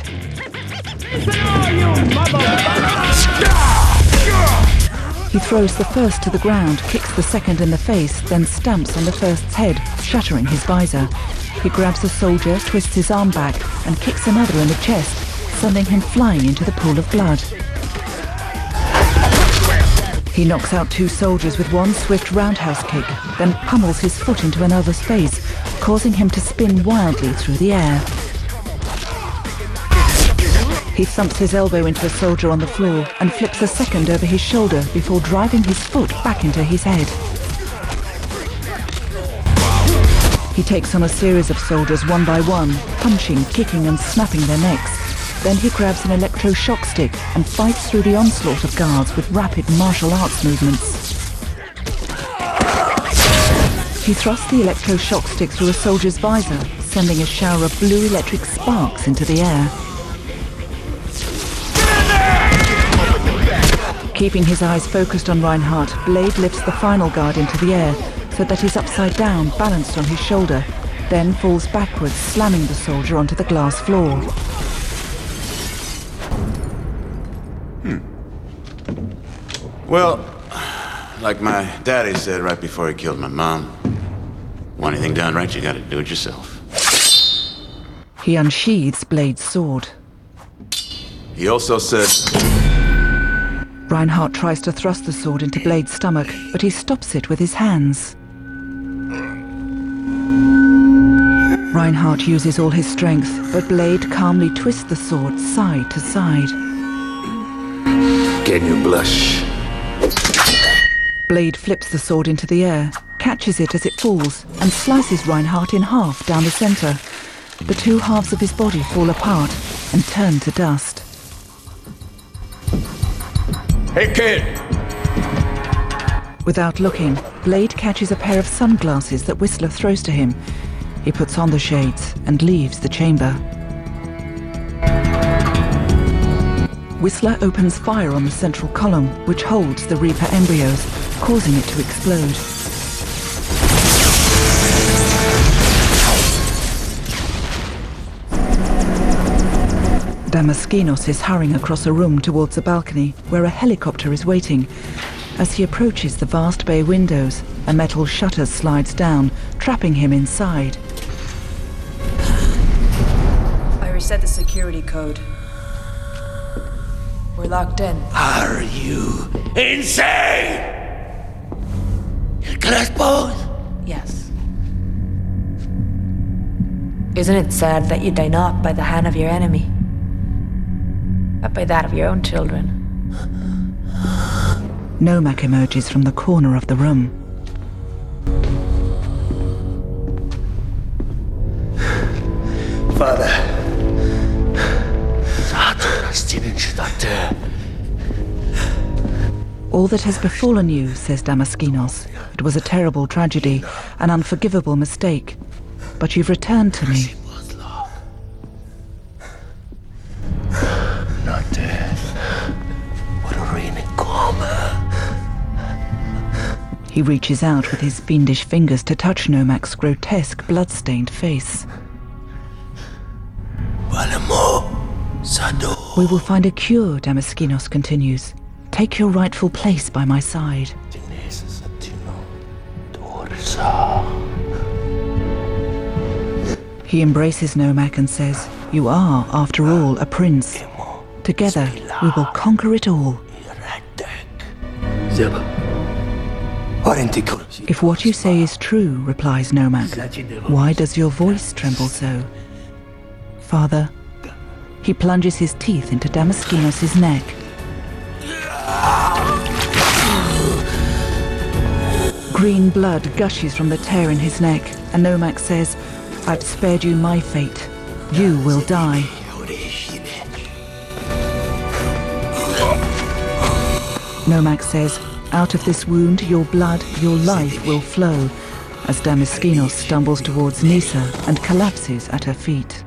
He throws the first to the ground, kicks the second in the face, then stamps on the first's head, shattering his visor. He grabs a soldier, twists his arm back, and kicks another in the chest, sending him flying into the pool of blood. He knocks out two soldiers with one swift roundhouse kick, then pummels his foot into another's face, causing him to spin wildly through the air. He thumps his elbow into a soldier on the floor and flips a second over his shoulder before driving his foot back into his head. He takes on a series of soldiers one by one, punching, kicking and snapping their necks. Then he grabs an electroshock stick and fights through the onslaught of guards with rapid martial arts movements. He thrusts the electroshock stick through a soldier's visor, sending a shower of blue electric sparks into the air. Keeping his eyes focused on Reinhardt, Blade lifts the final guard into the air, so that he's upside down, balanced on his shoulder, then falls backwards, slamming the soldier onto the glass floor. Hmm. Well, like my daddy said right before he killed my mom, want anything done right, you gotta do it yourself. He unsheathes Blade's sword. He also said... Reinhardt tries to thrust the sword into Blade's stomach, but he stops it with his hands. Reinhardt uses all his strength, but Blade calmly twists the sword side to side. Can you blush? Blade flips the sword into the air, catches it as it falls, and slices Reinhardt in half down the center. The two halves of his body fall apart and turn to dust. Hey, kid! Without looking, Blade catches a pair of sunglasses that Whistler throws to him. He puts on the shades and leaves the chamber. Whistler opens fire on the central column, which holds the Reaper embryos, causing it to explode. Damaskinos is hurrying across a room towards a balcony where a helicopter is waiting. As he approaches the vast bay windows, a metal shutter slides down, trapping him inside. I reset the security code. We're locked in. Are you insane? El Crespo? Yes. Isn't it sad that you die not by the hand of your enemy, but by that of your own children? Nomak emerges from the corner of the room. Father. All that has befallen you, says Damaskinos. It was a terrible tragedy, an unforgivable mistake. But you've returned to me. Not dead. What a rain in coma. He reaches out with his fiendish fingers to touch Nomak's grotesque, blood-stained face. We will find a cure, Damaskinos continues. Take your rightful place by my side. He embraces Nomak and says, "You are, after all, a prince. Together, we will conquer it all." "If what you say is true," replies Nomak, "why does your voice tremble so?" "Father," he plunges his teeth into Damaskinos' neck. Green blood gushes from the tear in his neck, and Nomak says, "I've spared you my fate. You will die." Nomak says, "Out of this wound, your blood, your life will flow," as Damaskinos stumbles towards Nisa and collapses at her feet.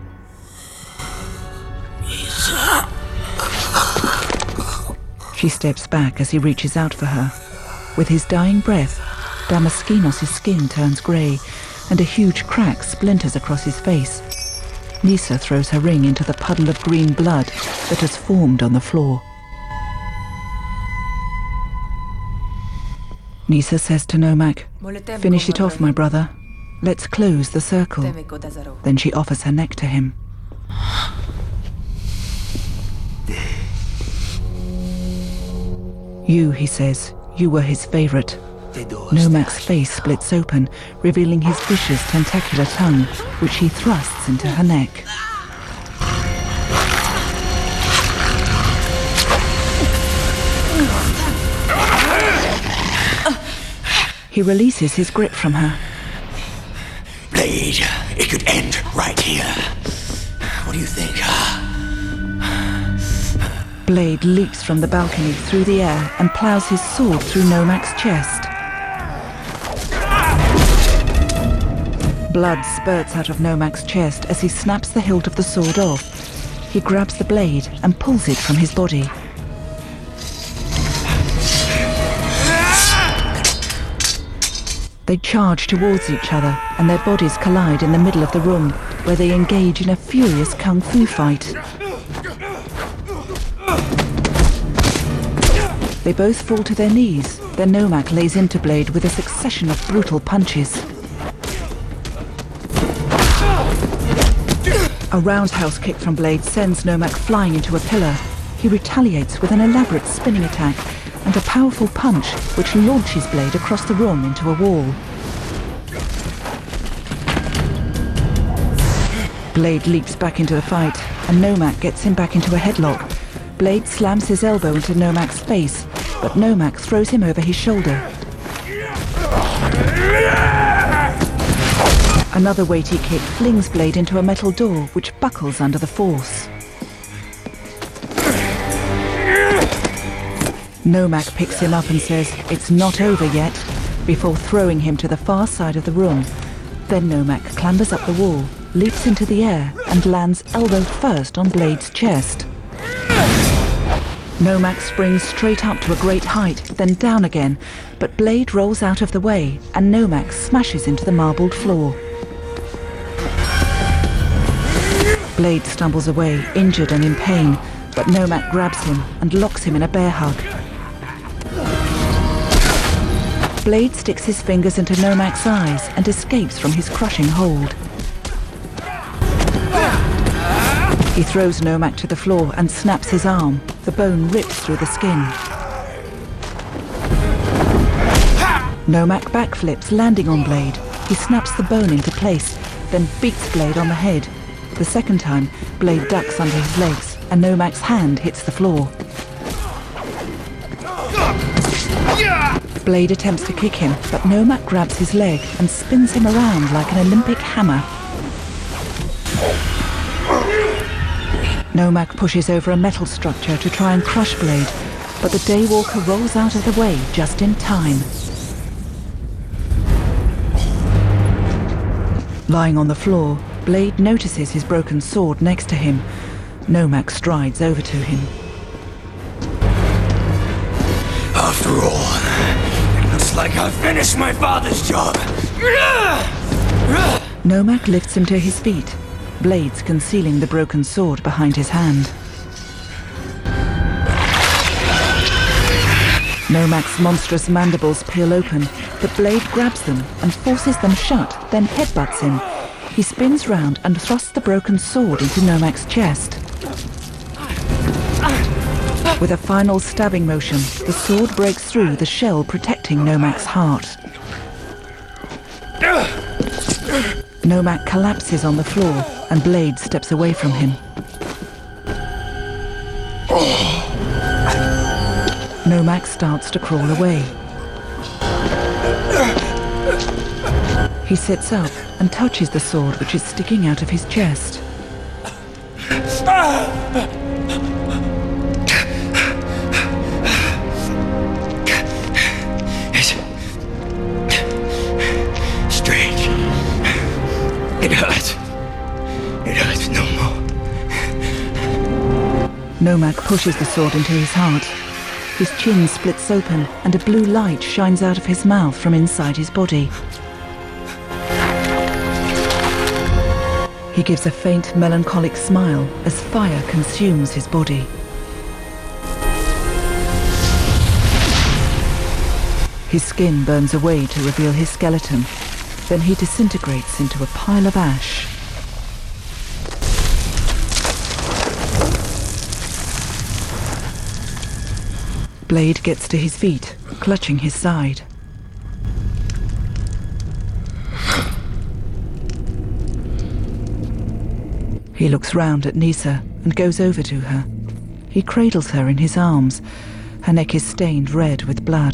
She steps back as he reaches out for her. With his dying breath, Damaskinos' skin turns grey, and a huge crack splinters across his face. Nisa throws her ring into the puddle of green blood that has formed on the floor. Nisa says to Nomak, "Finish it off, my brother. Let's close the circle." Then she offers her neck to him. "You," he says, "you were his favorite." Nomak's face splits open, revealing his vicious tentacular tongue, which he thrusts into her neck. He releases his grip from her. Blade, it could end right here. What do you think, huh? Blade leaps from the balcony through the air and plows his sword through Nomak's chest. Blood spurts out of Nomak's chest as he snaps the hilt of the sword off. He grabs the blade and pulls it from his body. They charge towards each other, and their bodies collide in the middle of the room, where they engage in a furious kung fu fight. They both fall to their knees, then Nomak lays into Blade with a succession of brutal punches. A roundhouse kick from Blade sends Nomak flying into a pillar. He retaliates with an elaborate spinning attack and a powerful punch which launches Blade across the room into a wall. Blade leaps back into the fight, and Nomak gets him back into a headlock. Blade slams his elbow into Nomak's face, but Nomak throws him over his shoulder. Another weighty kick flings Blade into a metal door, which buckles under the force. Nomak picks him up and says, "It's not over yet," before throwing him to the far side of the room. Then Nomak clambers up the wall, leaps into the air, and lands elbow first on Blade's chest. Nomak springs straight up to a great height, then down again, but Blade rolls out of the way, and Nomak smashes into the marbled floor. Blade stumbles away, injured and in pain, but Nomak grabs him and locks him in a bear hug. Blade sticks his fingers into Nomak's eyes and escapes from his crushing hold. He throws Nomak to the floor and snaps his arm. The bone rips through the skin. Nomak backflips, landing on Blade. He snaps the bone into place, then beats Blade on the head. The second time, Blade ducks under his legs, and Nomak's hand hits the floor. Blade attempts to kick him, but Nomak grabs his leg and spins him around like an Olympic hammer. Nomak pushes over a metal structure to try and crush Blade, but the Daywalker rolls out of the way just in time. Lying on the floor, Blade notices his broken sword next to him. Nomak strides over to him. After all, Looks like I've finished my father's job. Nomak lifts him to his feet, blades concealing the broken sword behind his hand. Nomak's monstrous mandibles peel open, but Blade grabs them and forces them shut, then headbutts him. He spins round and thrusts the broken sword into Nomak's chest. With a final stabbing motion, the sword breaks through the shell protecting Nomak's heart. Nomak collapses on the floor, and Blade steps away from him. Nomak starts to crawl away. He sits up and touches the sword which is sticking out of his chest. It's strange. It hurts. It hurts no more. Nomak pushes the sword into his heart. His chin splits open and a blue light shines out of his mouth from inside his body. He gives a faint, melancholic smile as fire consumes his body. His skin burns away to reveal his skeleton. Then he disintegrates into a pile of ash. Blade gets to his feet, clutching his side. He looks round at Nisa and goes over to her. He cradles her in his arms. Her neck is stained red with blood.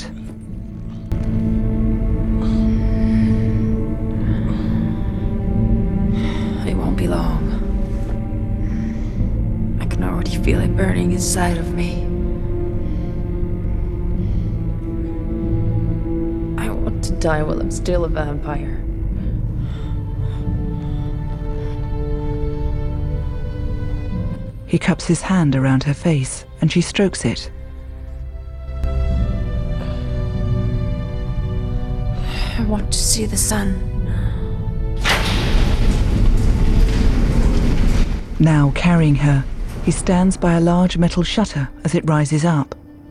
It won't be long. I can already feel it burning inside of me. I want to die while I'm still a vampire. He cups his hand around her face, and she strokes it. I want to see the sun. Now carrying her, he stands by a large metal shutter as it rises up.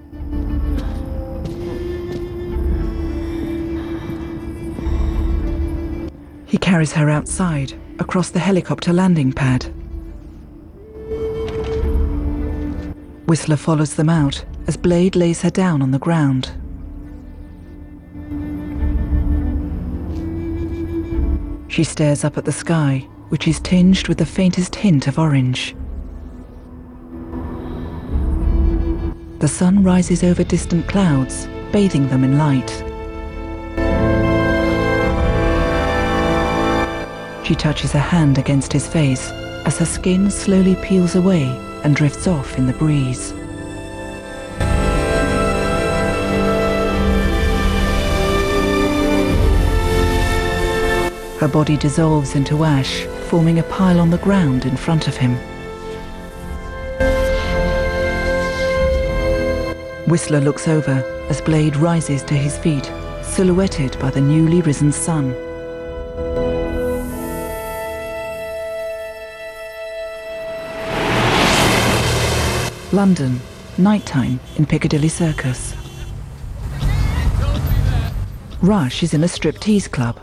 He carries her outside, across the helicopter landing pad. Whistler follows them out as Blade lays her down on the ground. She stares up at the sky, which is tinged with the faintest hint of orange. The sun rises over distant clouds, bathing them in light. She touches a hand against his face as her skin slowly peels away and drifts off in the breeze. Her body dissolves into ash, forming a pile on the ground in front of him. Whistler looks over as Blade rises to his feet, silhouetted by the newly risen sun. London, nighttime in Piccadilly Circus. Rush is in a striptease club.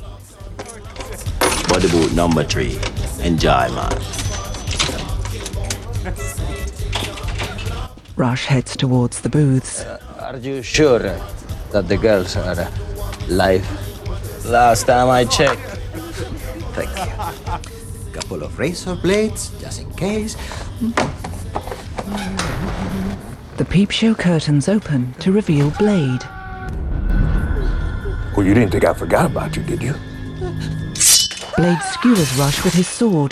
Body boot number three. Enjoy, man. Rush heads towards the booths. Uh, are you sure that the girls are live? Last time I checked. Thank you. Couple of razor blades, just in case. The peep show curtains open to reveal Blade. Well, you didn't think I forgot about you, did you? Blade skewers Rush with his sword.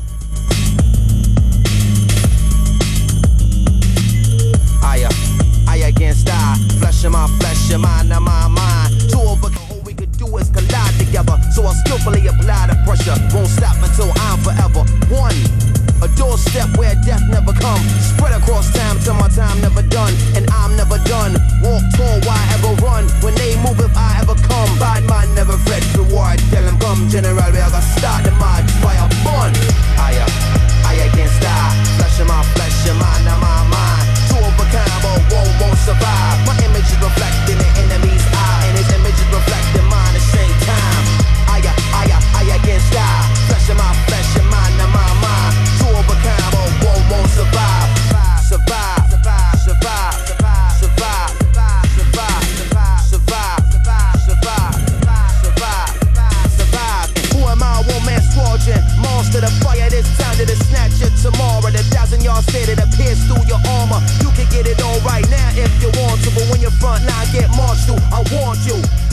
I, uh, I against I, flesh of my flesh, your mind of my mind. Two of a all we could do is collide together. So I skillfully apply the pressure. Won't stop until I'm forever one. A doorstep where death never come. Spread across time till my time never done, and I'm never done. Walk tall, why ever run? When they move, if I ever come, bad man never fret for war. Tell them come, general, we are gonna start the march. Fire burn. I, uh, I can't stop. Flesh of my flesh, your mind of my mind. Two of a kind, but one won't survive. My image is reflecting the enemy's eye, and his image is reflecting mine at the same time. I, I, I, I can't stop. Flesh of my flesh, your mind of my mind. Two of a kind, but one won't survive. Survive, survive, survive, survive, survive, survive, survive, survive, survive, survive. Who am I? One man squadron, monster the fire. This time to the snatch it tomorrow. The thousand yard stay that appears through your armor. You can get it all right now if you want to, but when your front line get marched through, I want you.